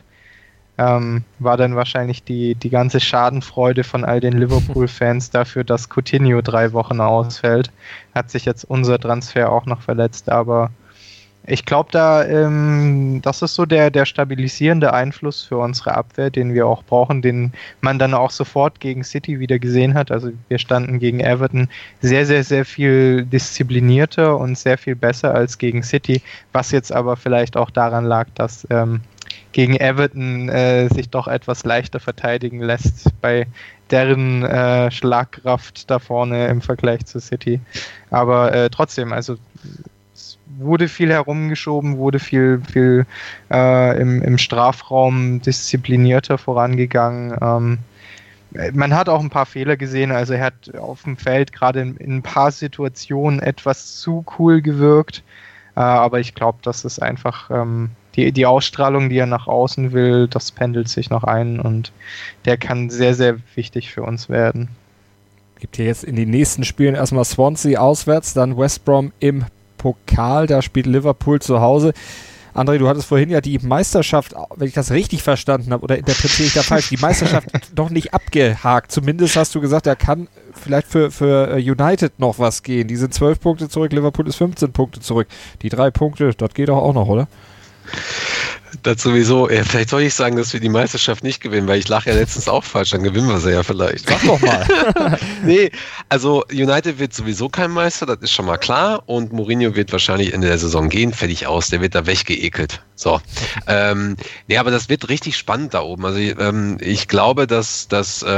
War dann wahrscheinlich die ganze Schadenfreude von all den Liverpool-Fans dafür, dass Coutinho 3 Wochen ausfällt. Hat sich jetzt unser Transfer auch noch verletzt, aber ich glaube, das ist so der stabilisierende Einfluss für unsere Abwehr, den wir auch brauchen, den man dann auch sofort gegen City wieder gesehen hat. Also wir standen gegen Everton sehr, sehr, sehr viel disziplinierter und sehr viel besser als gegen City, was jetzt aber vielleicht auch daran lag, dass gegen Everton sich doch etwas leichter verteidigen lässt bei deren Schlagkraft da vorne im Vergleich zu City. Aber trotzdem, also es wurde viel herumgeschoben, wurde viel im Strafraum disziplinierter vorangegangen. Man hat auch ein paar Fehler gesehen, also er hat auf dem Feld gerade in ein paar Situationen etwas zu cool gewirkt, aber ich glaube, das ist einfach die Ausstrahlung, die er nach außen will, das pendelt sich noch ein, und der kann sehr, sehr wichtig für uns werden. Gibt hier jetzt in den nächsten Spielen erstmal Swansea auswärts, dann West Brom im Pokal, da spielt Liverpool zu Hause. André, du hattest vorhin ja die Meisterschaft, wenn ich das richtig verstanden habe, oder interpretiere ich da falsch, die Meisterschaft noch nicht abgehakt. Zumindest hast du gesagt, er kann vielleicht für United noch was gehen. Die sind 12 Punkte zurück, Liverpool ist 15 Punkte zurück. Die 3 Punkte, das geht doch auch noch, oder? Das sowieso. Ja, vielleicht soll ich sagen, dass wir die Meisterschaft nicht gewinnen, weil ich lache ja letztens auch falsch, dann gewinnen wir sie ja vielleicht. Sag doch mal. Nee, also United wird sowieso kein Meister, das ist schon mal klar. Und Mourinho wird wahrscheinlich Ende der Saison gehen, fertig aus, der wird da weggeekelt. So. Nee, aber das wird richtig spannend da oben. Also ich glaube, dass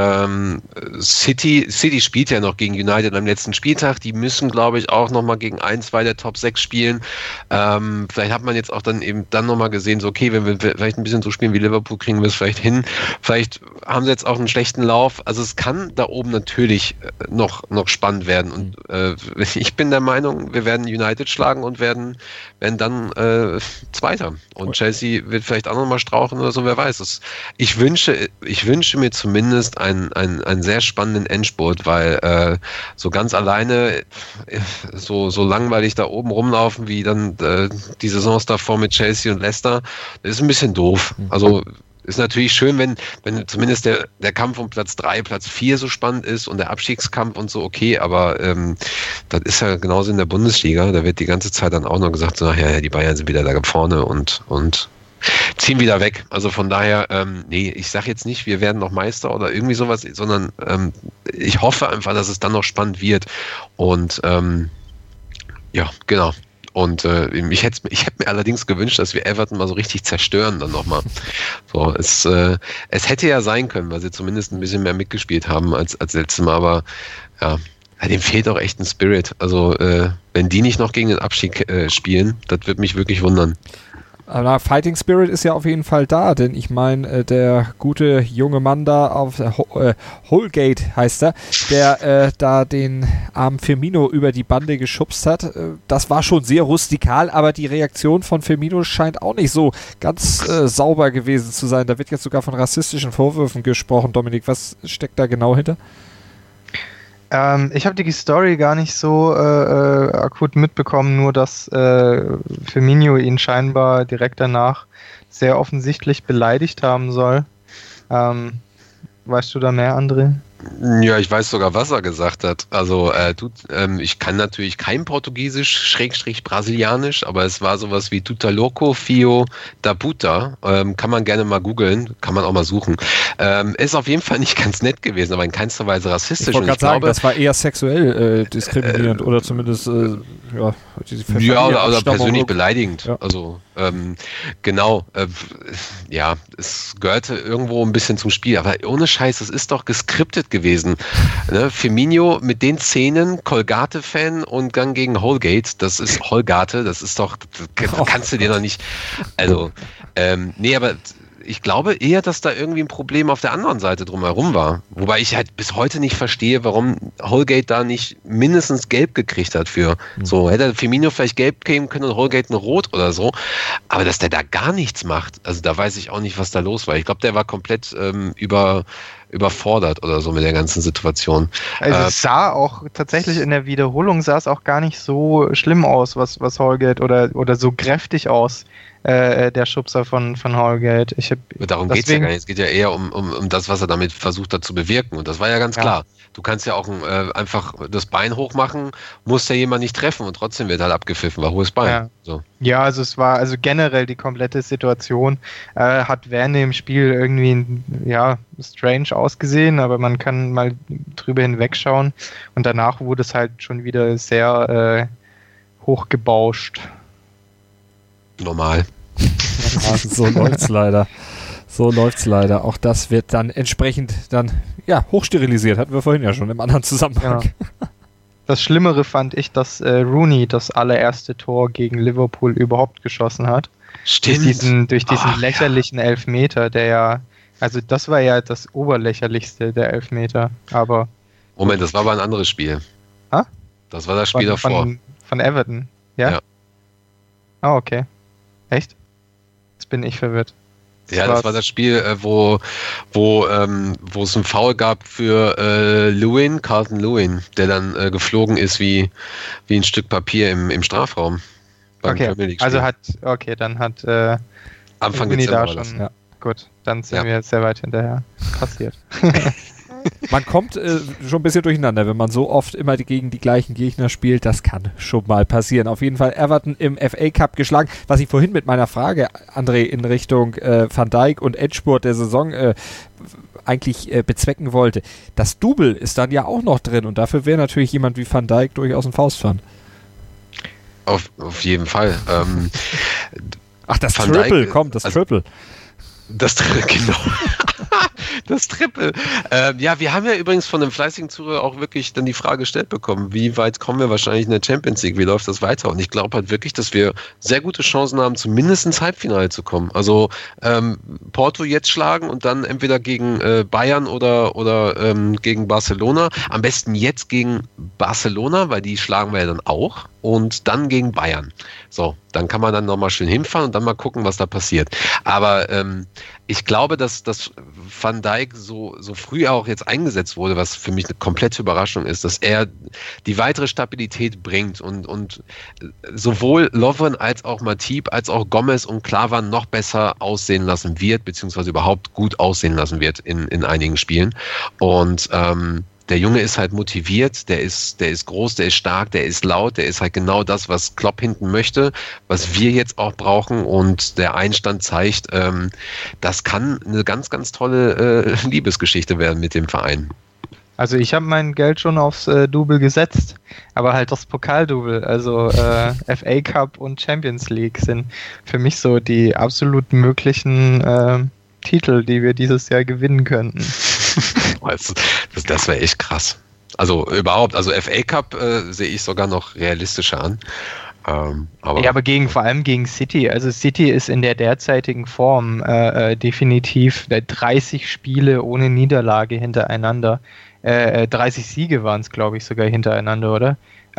City spielt ja noch gegen United am letzten Spieltag. Die müssen, glaube ich, auch nochmal gegen 1-2 der Top 6 spielen. Vielleicht hat man jetzt auch dann eben nochmal gesehen, so okay, wenn wir vielleicht ein bisschen so spielen wie Liverpool, kriegen wir es vielleicht hin. Vielleicht haben sie jetzt auch einen schlechten Lauf. Also es kann da oben natürlich noch spannend werden. Und ich bin der Meinung, wir werden United schlagen und werden dann Zweiter. Und Chelsea wird vielleicht auch nochmal strauchen oder so, wer weiß. Ich wünsche mir zumindest einen sehr spannenden Endspurt, weil so ganz alleine so langweilig da oben rumlaufen wie dann die Saisons davor mit Chelsea und Leicester, das ist ein bisschen doof. Also ist natürlich schön, wenn zumindest der Kampf um Platz 3, Platz 4 so spannend ist und der Abstiegskampf und so, okay, aber das ist ja genauso in der Bundesliga, da wird die ganze Zeit dann auch noch gesagt, so, ja, die Bayern sind wieder da vorne und ziehen wieder weg. Also von daher, nee, ich sage jetzt nicht, wir werden noch Meister oder irgendwie sowas, sondern ich hoffe einfach, dass es dann noch spannend wird und ja, genau. Und ich hätte mir allerdings gewünscht, dass wir Everton mal so richtig zerstören dann nochmal. So, es hätte ja sein können, weil sie zumindest ein bisschen mehr mitgespielt haben als letztes Mal, aber ja, dem fehlt auch echt ein Spirit. Also wenn die nicht noch gegen den Abstieg spielen, das würde mich wirklich wundern. Aber Fighting Spirit ist ja auf jeden Fall da, denn ich meine, der gute junge Mann da auf Holgate heißt er, der da den armen Firmino über die Bande geschubst hat, das war schon sehr rustikal, aber die Reaktion von Firmino scheint auch nicht so ganz sauber gewesen zu sein. Da wird jetzt sogar von rassistischen Vorwürfen gesprochen. Dominik, was steckt da genau hinter? Ich habe die Story gar nicht so akut mitbekommen, nur dass Firmino ihn scheinbar direkt danach sehr offensichtlich beleidigt haben soll. Weißt du da mehr, André? Ja, ich weiß sogar, was er gesagt hat. Also ich kann natürlich kein Portugiesisch, / Brasilianisch, aber es war sowas wie Tuta Louco, Fio da Puta. Kann man gerne mal googeln, kann man auch mal suchen. Ist auf jeden Fall nicht ganz nett gewesen, aber in keinster Weise rassistisch. Ich wollte gerade sagen, das war eher sexuell diskriminierend oder zumindest oder persönlich beleidigend. Ja. Also genau, ja, es gehörte irgendwo ein bisschen zum Spiel, aber ohne Scheiß, es ist doch geskriptet gewesen. Ne? Firmino mit den Szenen, Colgate-Fan und Gang gegen Holgate, das ist Holgate, das ist doch, kannst du dir noch nicht, also, nee, aber ich glaube eher, dass da irgendwie ein Problem auf der anderen Seite drumherum war. Wobei ich halt bis heute nicht verstehe, warum Holgate da nicht mindestens gelb gekriegt hat für. So hätte Firmino vielleicht gelb geben können und Holgate eine rot oder so. Aber dass der da gar nichts macht, also da weiß ich auch nicht, was da los war. Ich glaube, der war komplett überfordert oder so mit der ganzen Situation. Also es sah auch tatsächlich in der Wiederholung sah es auch gar nicht so schlimm aus, was Holgate oder so kräftig aus. Der Schubser von Holgate. Darum geht es ja gar nicht. Es geht ja eher um das, was er damit versucht hat zu bewirken. Und das war ja ganz klar. Du kannst ja auch einfach das Bein hochmachen, muss ja jemand nicht treffen und trotzdem wird halt abgepfiffen, war hohes Bein. Ja. So. Ja, also es war generell die komplette Situation hat während dem Spiel irgendwie strange ausgesehen, aber man kann mal drüber hinwegschauen und danach wurde es halt schon wieder sehr hochgebauscht. Normal. So läuft's leider. So läuft's leider. Auch das wird dann entsprechend hochsterilisiert. Hatten wir vorhin ja schon im anderen Zusammenhang. Ja. Das Schlimmere fand ich, dass Rooney das allererste Tor gegen Liverpool überhaupt geschossen hat. Stimmt. Durch diesen lächerlichen Elfmeter, der ja, also das war ja das oberlächerlichste der Elfmeter, aber... Moment, das war aber ein anderes Spiel. Ha? Das war das Spiel davor. Von Everton, ja? Ah, okay. Echt? Jetzt bin ich verwirrt. Das war das Spiel, wo es einen Foul gab für Carlton Lewin, der dann geflogen ist wie ein Stück Papier im Strafraum. Okay, also dann hat Anfang Dezember da schon. Ja. Gut, dann sind wir jetzt sehr weit hinterher. Passiert. Man kommt schon ein bisschen durcheinander, wenn man so oft immer gegen die gleichen Gegner spielt. Das kann schon mal passieren. Auf jeden Fall Everton im FA Cup geschlagen. Was ich vorhin mit meiner Frage, André, in Richtung Van Dijk und Endspurt der Saison eigentlich bezwecken wollte. Das Double ist dann ja auch noch drin und dafür wäre natürlich jemand wie Van Dijk durchaus ein Faustpfand. Auf jeden Fall. Ach, das Van Triple, Dijk, komm, das Triple. Das Triple, genau. Das Triple. Ja, wir haben ja übrigens von einem fleißigen Zuhörer auch wirklich dann die Frage gestellt bekommen, wie weit kommen wir wahrscheinlich in der Champions League, wie läuft das weiter? Und ich glaube halt wirklich, dass wir sehr gute Chancen haben, zumindest ins Halbfinale zu kommen. Also Porto jetzt schlagen und dann entweder gegen Bayern oder gegen Barcelona. Am besten jetzt gegen Barcelona, weil die schlagen wir ja dann auch. Und dann gegen Bayern. So, dann kann man dann nochmal schön hinfahren und dann mal gucken, was da passiert. Aber ich glaube, dass Van Dijk so früh auch jetzt eingesetzt wurde, was für mich eine komplette Überraschung ist, dass er die weitere Stabilität bringt und sowohl Lovren als auch Matip, als auch Gomez und Klavan noch besser aussehen lassen wird, beziehungsweise überhaupt gut aussehen lassen wird in einigen Spielen. Und der Junge ist halt motiviert, der ist groß, der ist stark, der ist laut, der ist halt genau das, was Klopp hinten möchte, was wir jetzt auch brauchen und der Einstand zeigt, das kann eine ganz, ganz tolle Liebesgeschichte werden mit dem Verein. Also ich habe mein Geld schon aufs Double gesetzt, aber halt das Pokal-Double, also FA Cup und Champions League sind für mich so die absolut möglichen Titel, die wir dieses Jahr gewinnen könnten. Das wäre echt krass. Also überhaupt, also FA Cup sehe ich sogar noch realistischer an. Aber vor allem gegen City. Also City ist in der derzeitigen Form definitiv 30 Spiele ohne Niederlage hintereinander. 30 Siege waren es, glaube ich, sogar hintereinander, oder?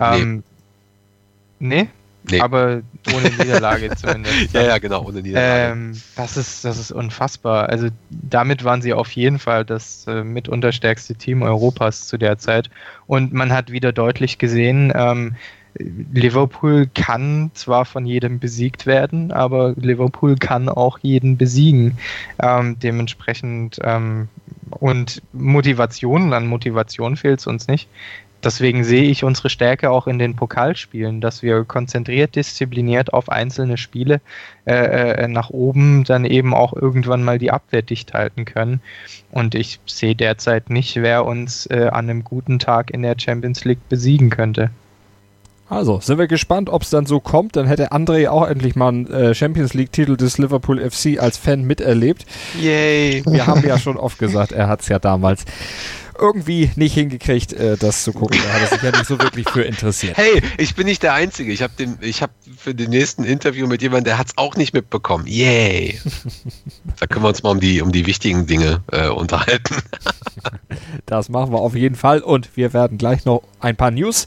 Nee? Aber ohne Niederlage zumindest. Ja, genau, ohne Niederlage. Das ist unfassbar. Also damit waren sie auf jeden Fall das mitunter stärkste Team Europas zu der Zeit. Und man hat wieder deutlich gesehen, Liverpool kann zwar von jedem besiegt werden, aber Liverpool kann auch jeden besiegen. Dementsprechend und an Motivation fehlt es uns nicht. Deswegen sehe ich unsere Stärke auch in den Pokalspielen, dass wir konzentriert, diszipliniert auf einzelne Spiele nach oben dann eben auch irgendwann mal die Abwehr dicht halten können. Und ich sehe derzeit nicht, wer uns an einem guten Tag in der Champions League besiegen könnte. Also, sind wir gespannt, ob es dann so kommt. Dann hätte André auch endlich mal einen Champions League-Titel des Liverpool FC als Fan miterlebt. Yay! Wir haben ja schon oft gesagt, er hat es ja damals irgendwie nicht hingekriegt, das zu gucken. Da hat er sich ja nicht so wirklich für interessiert. Hey, ich bin nicht der Einzige. Ich habe für den nächsten Interview mit jemandem, der hat es auch nicht mitbekommen. Yay! Da können wir uns mal um die wichtigen Dinge unterhalten. Das machen wir auf jeden Fall und wir werden gleich noch ein paar News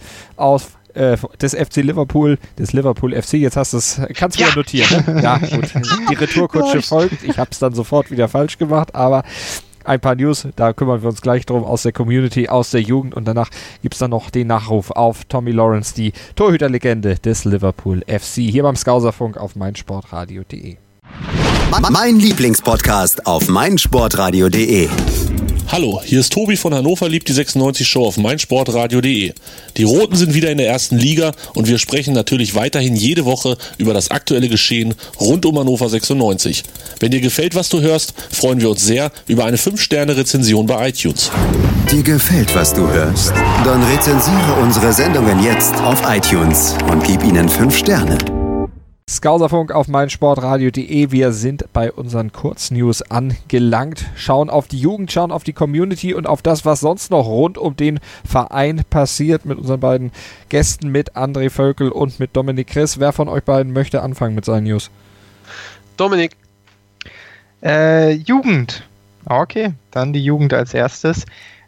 des FC Liverpool, des Liverpool FC. Jetzt kannst du ja notieren. Ne? Ja, gut. Die Retourkutsche folgt. Ich habe es dann sofort wieder falsch gemacht, aber ein paar News, da kümmern wir uns gleich drum, aus der Community, aus der Jugend und danach gibt es dann noch den Nachruf auf Tommy Lawrence, die Torhüterlegende des Liverpool FC, hier beim Skauserfunk auf meinsportradio.de. Mein Lieblingspodcast auf meinsportradio.de. Hallo, hier ist Tobi von Hannover liebt die 96 Show auf meinsportradio.de. Die Roten sind wieder in der ersten Liga und wir sprechen natürlich weiterhin jede Woche über das aktuelle Geschehen rund um Hannover 96. Wenn dir gefällt, was du hörst, freuen wir uns sehr über eine 5-Sterne-Rezension bei iTunes. Dir gefällt, was du hörst? Dann rezensiere unsere Sendungen jetzt auf iTunes und gib ihnen 5 Sterne. Skauserfunk auf meinsportradio.de. Wir sind bei unseren Kurznews angelangt. Schauen auf die Jugend, schauen auf die Community und auf das, was sonst noch rund um den Verein passiert mit unseren beiden Gästen, mit André Völkel und mit Dominik Chris. Wer von euch beiden möchte anfangen mit seinen News? Dominik. Jugend. Okay, dann die Jugend als erstes.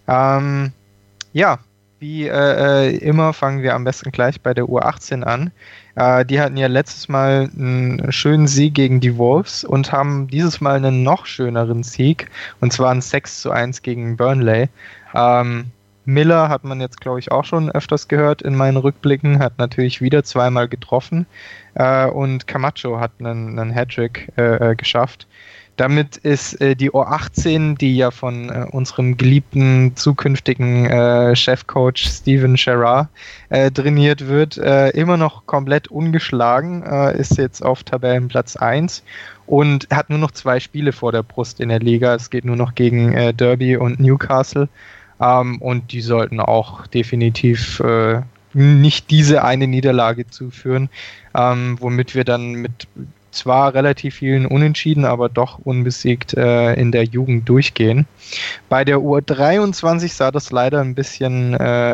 Wie immer fangen wir am besten gleich bei der U18 an. Die hatten ja letztes Mal einen schönen Sieg gegen die Wolves und haben dieses Mal einen noch schöneren Sieg, und zwar ein 6:1 gegen Burnley. Miller hat man jetzt, glaube ich, auch schon öfters gehört in meinen Rückblicken, hat natürlich wieder 2-mal getroffen und Camacho hat einen Hattrick geschafft. Damit ist die U18, die ja von unserem geliebten zukünftigen Chefcoach Steven Gerrard trainiert wird, immer noch komplett ungeschlagen, ist jetzt auf Tabellenplatz 1 und hat nur noch 2 Spiele vor der Brust in der Liga. Es geht nur noch gegen Derby und Newcastle und die sollten auch definitiv nicht diese eine Niederlage zuführen, womit wir dann mit zwar relativ vielen Unentschieden, aber doch unbesiegt in der Jugend durchgehen. Bei der U23 sah das leider ein bisschen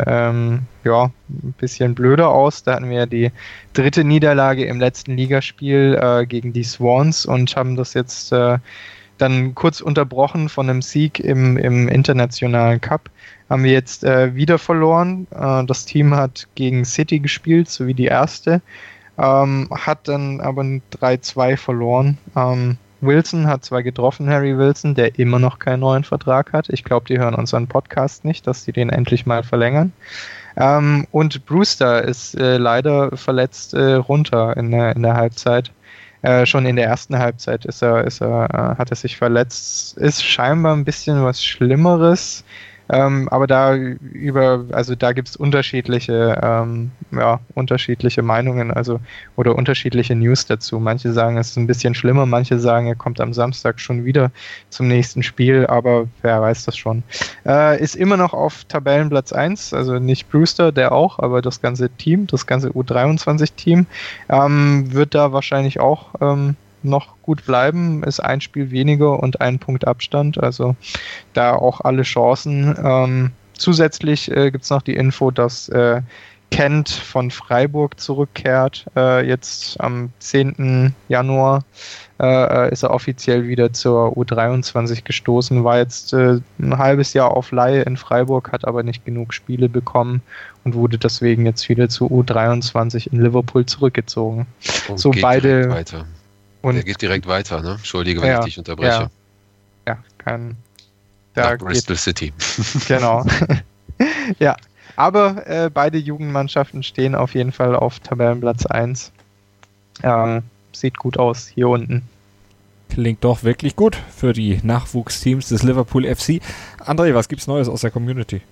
blöder aus. Da hatten wir ja die 3. Niederlage im letzten Ligaspiel gegen die Swans und haben das jetzt dann kurz unterbrochen von einem Sieg im internationalen Cup. Haben wir jetzt wieder verloren. Das Team hat gegen City gespielt, sowie die erste. Hat dann aber 3-2 verloren. Wilson hat zwar getroffen, Harry Wilson, der immer noch keinen neuen Vertrag hat. Ich glaube, die hören unseren Podcast nicht, dass die den endlich mal verlängern. Und Brewster ist leider verletzt runter in der Halbzeit. Schon in der ersten Halbzeit hat er sich verletzt. Ist scheinbar ein bisschen was Schlimmeres. Aber da gibt es unterschiedliche Meinungen, oder unterschiedliche News dazu. Manche sagen, es ist ein bisschen schlimmer, manche sagen, er kommt am Samstag schon wieder zum nächsten Spiel, aber wer weiß das schon. Ist immer noch auf Tabellenplatz 1, also nicht Brewster, der auch, aber das ganze Team, das ganze U23-Team, wird da wahrscheinlich auch noch gut bleiben, ist ein Spiel weniger und 1 Punkt Abstand, also da auch alle Chancen. Zusätzlich gibt es noch die Info, dass Kent von Freiburg zurückkehrt. Jetzt am 10. Januar ist er offiziell wieder zur U23 gestoßen, war jetzt ein halbes Jahr auf Leihe in Freiburg, hat aber nicht genug Spiele bekommen und wurde deswegen jetzt wieder zur U23 in Liverpool zurückgezogen. Und so geht beide weiter. und Der geht direkt weiter, ne? Entschuldige, wenn ich dich unterbreche. Nach Bristol City. Genau. Ja, aber beide Jugendmannschaften stehen auf jeden Fall auf Tabellenplatz 1. Sieht gut aus hier unten. Klingt doch wirklich gut für die Nachwuchsteams des Liverpool FC. André, was gibt's Neues aus der Community?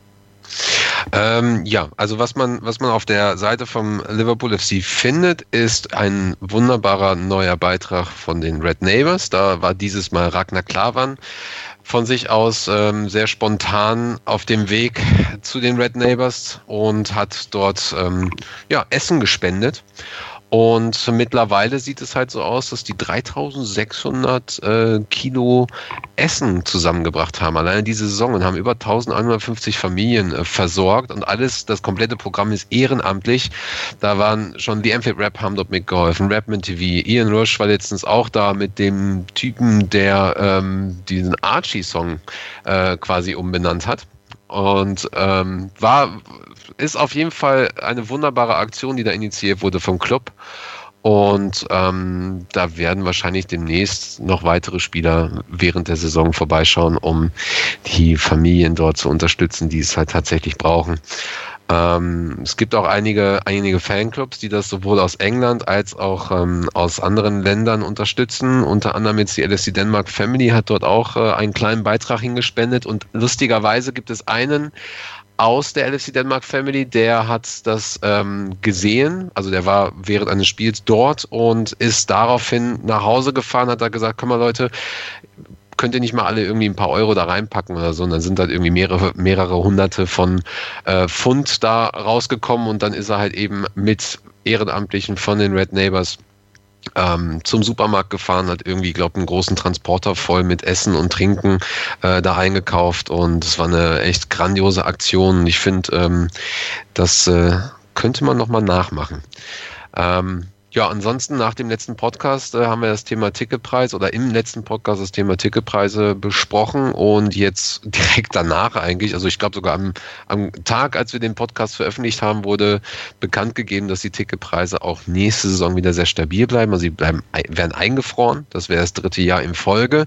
Also was man auf der Seite vom Liverpool FC findet, ist ein wunderbarer neuer Beitrag von den Red Neighbours. Da war dieses Mal Ragnar Klavan von sich aus sehr spontan auf dem Weg zu den Red Neighbours und hat dort Essen gespendet. Und mittlerweile sieht es halt so aus, dass die 3600 Kilo Essen zusammengebracht haben, alleine diese Saison, und haben über 1150 Familien versorgt, und das komplette Programm ist ehrenamtlich. Da waren schon die Amphibian Rap, haben dort mitgeholfen, Rapman TV, Ian Rush war letztens auch da mit dem Typen, der diesen Archie-Song quasi umbenannt hat. Und ist auf jeden Fall eine wunderbare Aktion, die da initiiert wurde vom Club. Und da werden wahrscheinlich demnächst noch weitere Spieler während der Saison vorbeischauen, um die Familien dort zu unterstützen, die es halt tatsächlich brauchen. Es gibt auch einige Fanclubs, die das sowohl aus England als auch aus anderen Ländern unterstützen. Unter anderem jetzt die LSC Denmark Family hat dort auch einen kleinen Beitrag hingespendet. Und lustigerweise gibt es einen aus der LFC Denmark Family, der hat das gesehen, also der war während eines Spiels dort und ist daraufhin nach Hause gefahren, hat da gesagt, komm mal Leute, könnt ihr nicht mal alle irgendwie ein paar Euro da reinpacken oder so, und dann sind halt irgendwie mehrere hunderte von Pfund da rausgekommen, und dann ist er halt eben mit Ehrenamtlichen von den Red Neighbours zum Supermarkt gefahren, hat irgendwie, glaube ich, einen großen Transporter voll mit Essen und Trinken da eingekauft, und es war eine echt grandiose Aktion, und ich finde, das könnte man nochmal nachmachen. Ansonsten nach dem letzten Podcast haben wir das Thema Ticketpreis, oder im letzten Podcast das Thema Ticketpreise besprochen, und jetzt direkt danach eigentlich, also ich glaube sogar am Tag, als wir den Podcast veröffentlicht haben, wurde bekannt gegeben, dass die Ticketpreise auch nächste Saison wieder sehr stabil bleiben, also sie werden eingefroren, das wäre das 3. Jahr in Folge.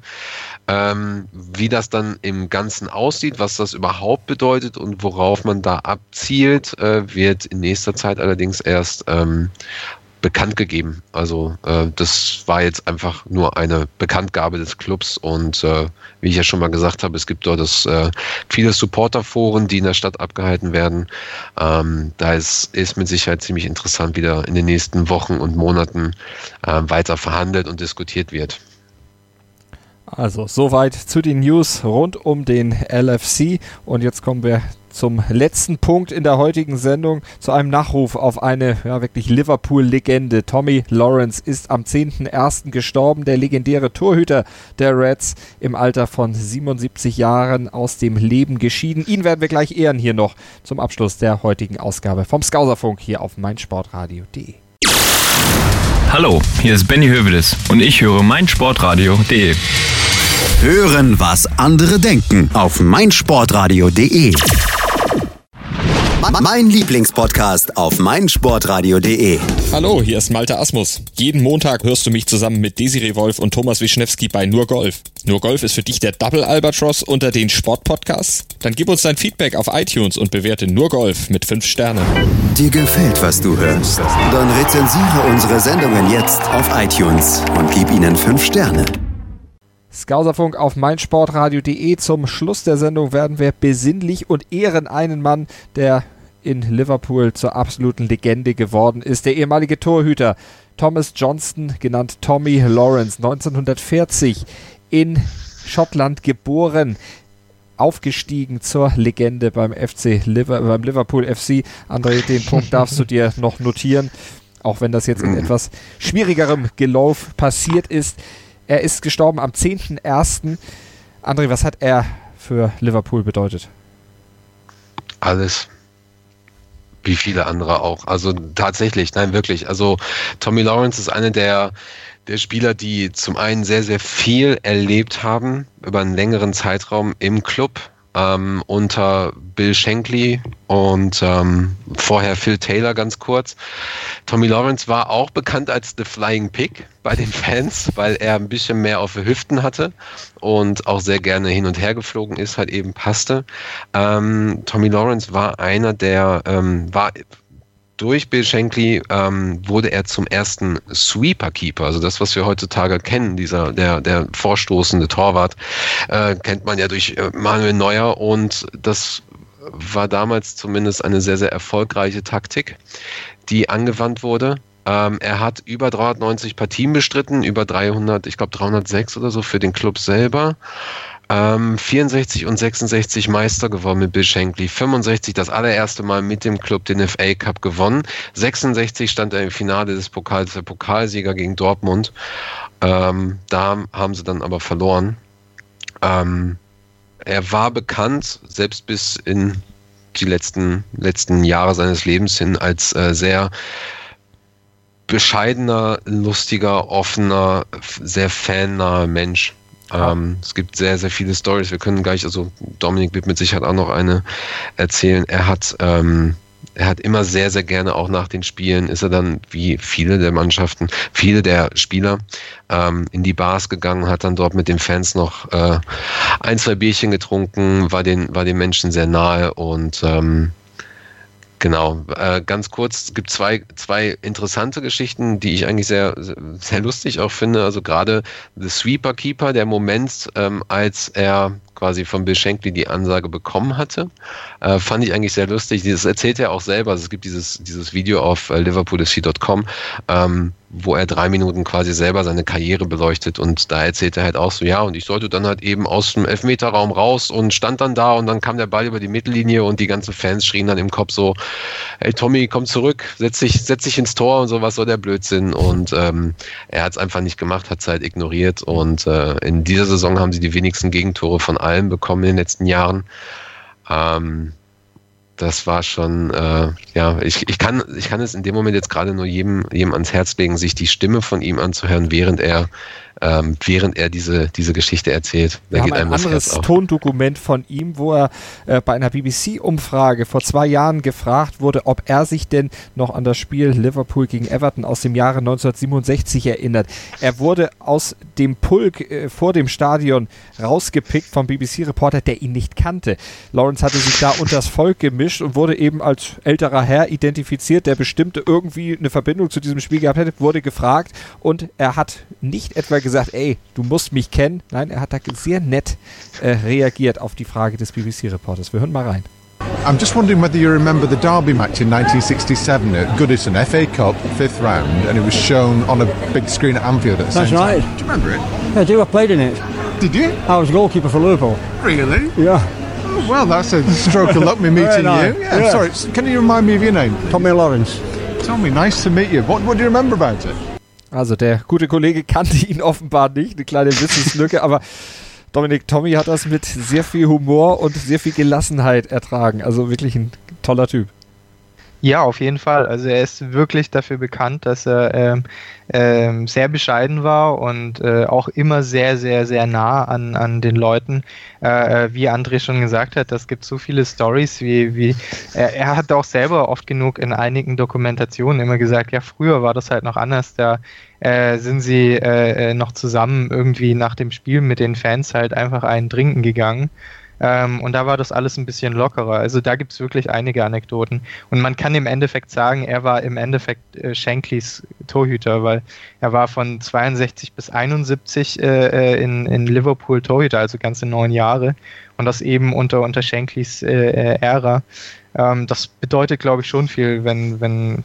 Wie das dann im Ganzen aussieht, was das überhaupt bedeutet und worauf man da abzielt, wird in nächster Zeit allerdings erst bekannt gegeben. Also das war jetzt einfach nur eine Bekanntgabe des Clubs und wie ich ja schon mal gesagt habe, es gibt dort viele Supporterforen, die in der Stadt abgehalten werden. Da ist mit Sicherheit ziemlich interessant, wie da in den nächsten Wochen und Monaten weiter verhandelt und diskutiert wird. Also soweit zu den News rund um den LFC und jetzt kommen wir zum letzten Punkt in der heutigen Sendung, zu einem Nachruf auf eine wirklich Liverpool-Legende. Tommy Lawrence ist am 10.01. gestorben, der legendäre Torhüter der Reds, im Alter von 77 Jahren aus dem Leben geschieden. Ihn werden wir gleich ehren hier noch zum Abschluss der heutigen Ausgabe vom Skauserfunk hier auf meinsportradio.de. Hallo, hier ist Benny Hövedes und ich höre meinsportradio.de. Hören, was andere denken auf meinsportradio.de. Mein Lieblingspodcast auf meinsportradio.de. Hallo, hier ist Malte Asmus. Jeden Montag hörst du mich zusammen mit Desiree Wolf und Thomas Wischnewski bei Nur Golf. Nur Golf ist für dich der Double Albatross unter den Sportpodcasts? Dann gib uns dein Feedback auf iTunes und bewerte Nur Golf mit 5 Sternen. Dir gefällt, was du hörst? Dann rezensiere unsere Sendungen jetzt auf iTunes und gib ihnen 5 Sterne. Skauserfunk auf meinsportradio.de. Zum Schluss der Sendung werden wir besinnlich und ehren einen Mann, der in Liverpool zur absoluten Legende geworden ist. Der ehemalige Torhüter Thomas Johnston, genannt Tommy Lawrence, 1940 in Schottland geboren, aufgestiegen zur Legende beim Liverpool FC. André, den Punkt darfst du dir noch notieren, auch wenn das jetzt in etwas schwierigerem Gelauf passiert ist. Er ist gestorben am 10.01. André, was hat er für Liverpool bedeutet? Alles. Wie viele andere auch. Also tatsächlich, nein, wirklich. Also Tommy Lawrence ist einer der Spieler, die zum einen sehr, sehr viel erlebt haben über einen längeren Zeitraum im Club, unter Bill Shankly und vorher Phil Taylor ganz kurz. Tommy Lawrence war auch bekannt als The Flying Pig bei den Fans, weil er ein bisschen mehr auf die Hüften hatte und auch sehr gerne hin und her geflogen ist, halt eben passte. Tommy Lawrence war einer, der durch Bill Shankly wurde er zum ersten Sweeper-Keeper, also das, was wir heutzutage kennen, der vorstoßende Torwart, kennt man ja durch Manuel Neuer, und das war damals zumindest eine sehr, sehr erfolgreiche Taktik, die angewandt wurde. Er hat über 390 Partien bestritten, über 306 oder so für den Club selber. 64 und 66 Meister geworden mit Bill Shankly, 65 das allererste Mal mit dem Club den FA Cup gewonnen, 66 stand er im Finale des Pokals, der Pokalsieger gegen Dortmund, da haben sie dann aber verloren. Er war bekannt, selbst bis in die letzten Jahre seines Lebens hin, als sehr bescheidener, lustiger, offener, sehr fannaher Mensch. Es gibt sehr, sehr viele Storys. Wir können gleich, also Dominik wird mit Sicherheit auch noch eine erzählen. Er hat immer sehr, sehr gerne, auch nach den Spielen, ist er dann, wie viele der Mannschaften, viele der Spieler, in die Bars gegangen, hat dann dort mit den Fans noch 1, 2 Bierchen getrunken, war den Menschen sehr nahe und genau, ganz kurz, es gibt zwei interessante Geschichten, die ich eigentlich sehr, sehr lustig auch finde. Also gerade The Sweeper Keeper, der Moment, als er quasi von Bill Shankly die Ansage bekommen hatte, fand ich eigentlich sehr lustig. Das erzählt er auch selber. Also es gibt dieses Video auf liverpoolfc.com, wo er 3 Minuten quasi selber seine Karriere beleuchtet, und da erzählt er halt auch so, ja, und ich sollte dann halt eben aus dem Elfmeterraum raus und stand dann da, und dann kam der Ball über die Mittellinie und die ganzen Fans schrien dann im Kopf so, hey Tommy, komm zurück, setz dich ins Tor und so, was soll der Blödsinn, und er hat es einfach nicht gemacht, hat es halt ignoriert, und in dieser Saison haben sie die wenigsten Gegentore von allen bekommen in den letzten Jahren. Das war schon, ich kann es in dem Moment jetzt gerade nur jedem ans Herz legen, sich die Stimme von ihm anzuhören, während er während er diese Geschichte erzählt. Wir haben ein anderes Tondokument von ihm, wo er bei einer BBC-Umfrage vor 2 Jahren gefragt wurde, ob er sich denn noch an das Spiel Liverpool gegen Everton aus dem Jahre 1967 erinnert. Er wurde aus dem Pulk vor dem Stadion rausgepickt vom BBC-Reporter, der ihn nicht kannte. Lawrence hatte sich da unters Volk gemischt und wurde eben als älterer Herr identifiziert, der bestimmte irgendwie eine Verbindung zu diesem Spiel gehabt hätte, wurde gefragt und er hat nicht etwa gesagt, ey, du musst mich kennen. Nein, er hat da sehr nett reagiert auf die Frage des BBC-Reporters. Wir hören mal rein. I'm just wondering whether you remember the Derby match in 1967 at Goodison, FA Cup, 5th round, and it was shown on a big screen at Anfield at the same time. That's right. Do you remember it? Yeah, I do. I played in it. Did you? I was goalkeeper for Liverpool. Really? Yeah. Oh, well, that's a stroke of luck me meeting you. Yeah. Sorry, can you remind me of your name? Tommy Lawrence. Tommy, nice to meet you. What do you remember about it? Also der gute Kollege kannte ihn offenbar nicht, eine kleine Wissenslücke, aber Dominik, Tommy hat das mit sehr viel Humor und sehr viel Gelassenheit ertragen. Also wirklich ein toller Typ. Ja, auf jeden Fall. Also er ist wirklich dafür bekannt, dass er sehr bescheiden war und auch immer sehr, sehr, sehr nah an den Leuten. Wie André schon gesagt hat, es gibt so viele Storys, er hat auch selber oft genug in einigen Dokumentationen immer gesagt, ja, früher war das halt noch anders, da sind sie noch zusammen irgendwie nach dem Spiel mit den Fans halt einfach einen trinken gegangen. Und da war das alles ein bisschen lockerer. Also da gibt es wirklich einige Anekdoten. Und man kann im Endeffekt sagen, er war im Endeffekt Shankleys Torhüter, weil er war von 62 bis 71 in Liverpool Torhüter, also ganze 9 Jahre. Und das eben unter Shankleys Ära. Das bedeutet, glaube ich, schon viel, wenn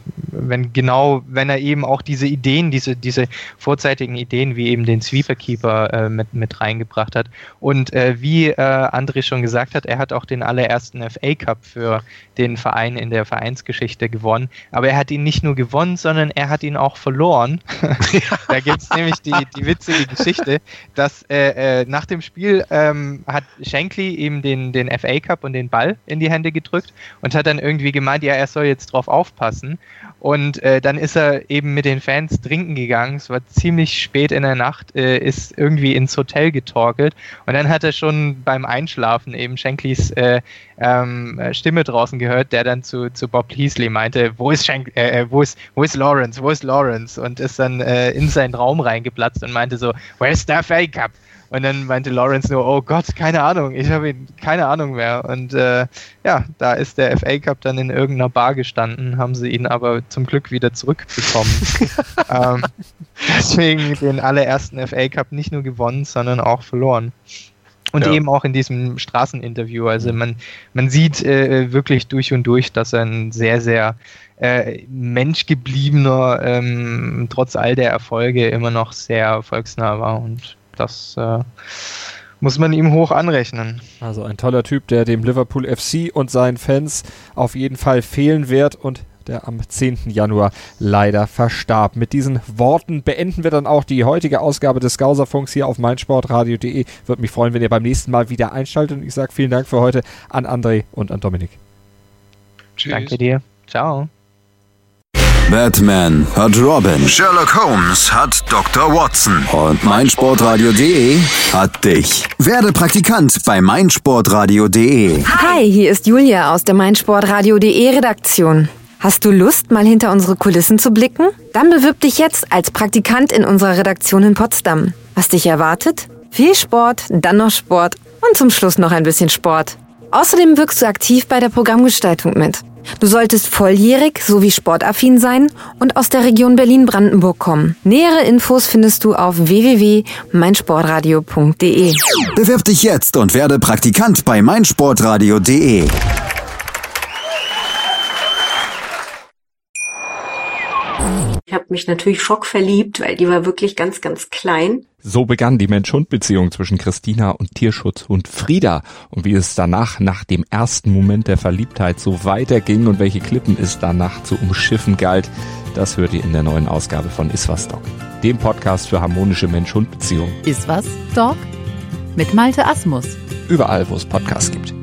er eben auch diese Ideen, diese vorzeitigen Ideen, wie eben den Sweeper-Keeper mit reingebracht hat. Und wie André schon gesagt hat, er hat auch den allerersten FA Cup für den Verein in der Vereinsgeschichte gewonnen. Aber er hat ihn nicht nur gewonnen, sondern er hat ihn auch verloren. Da gibt es nämlich die witzige Geschichte, dass nach dem Spiel hat Shankly eben den FA Cup und den Ball in die Hände gedrückt und hat dann irgendwie gemeint, ja, er soll jetzt drauf aufpassen. Und dann ist er eben mit den Fans trinken gegangen. Es war ziemlich spät in der Nacht, ist irgendwie ins Hotel getorkelt. Und dann hat er schon beim Einschlafen eben Shanklys Stimme draußen gehört, der dann zu Bob Peasley meinte, wo ist Lawrence? Wo ist Lawrence? Und ist dann in seinen Raum reingeplatzt und meinte so, where's the FA Cup? Und dann meinte Lawrence nur, oh Gott, keine Ahnung, ich habe keine Ahnung mehr. Und da ist der FA Cup dann in irgendeiner Bar gestanden, haben sie ihn aber zum Glück wieder zurückbekommen. Deswegen den allerersten FA Cup nicht nur gewonnen, sondern auch verloren. Und eben auch in diesem Straßeninterview. Also man sieht wirklich durch und durch, dass er ein sehr, sehr menschgebliebener, trotz all der Erfolge immer noch sehr erfolgsnah war. Und das muss man ihm hoch anrechnen. Also ein toller Typ, der dem Liverpool FC und seinen Fans auf jeden Fall fehlen wird und der am 10. Januar leider verstarb. Mit diesen Worten beenden wir dann auch die heutige Ausgabe des Skauserfunks hier auf meinsportradio.de. Würde mich freuen, wenn ihr beim nächsten Mal wieder einschaltet. Und ich sage vielen Dank für heute an André und an Dominik. Tschüss. Danke dir. Ciao. Batman hat Robin, Sherlock Holmes hat Dr. Watson und meinsportradio.de hat dich. Werde Praktikant bei meinsportradio.de. Hi, hier ist Julia aus der meinsportradio.de Redaktion. Hast du Lust, mal hinter unsere Kulissen zu blicken? Dann bewirb dich jetzt als Praktikant in unserer Redaktion in Potsdam. Was dich erwartet? Viel Sport, dann noch Sport und zum Schluss noch ein bisschen Sport. Außerdem wirkst du aktiv bei der Programmgestaltung mit. Du solltest volljährig sowie sportaffin sein und aus der Region Berlin-Brandenburg kommen. Nähere Infos findest du auf www.meinsportradio.de. Bewirb dich jetzt und werde Praktikant bei meinsportradio.de. Ich habe mich natürlich schockverliebt, weil die war wirklich ganz, ganz klein. So begann die Mensch-Hund-Beziehung zwischen Christina und Tierschutzhund Frieda. Und wie es danach, nach dem ersten Moment der Verliebtheit, so weiterging und welche Klippen es danach zu umschiffen galt, das hört ihr in der neuen Ausgabe von Iswas Dog, dem Podcast für harmonische Mensch-Hund-Beziehungen. Iswas Dog mit Malte Asmus. Überall, wo es Podcasts gibt.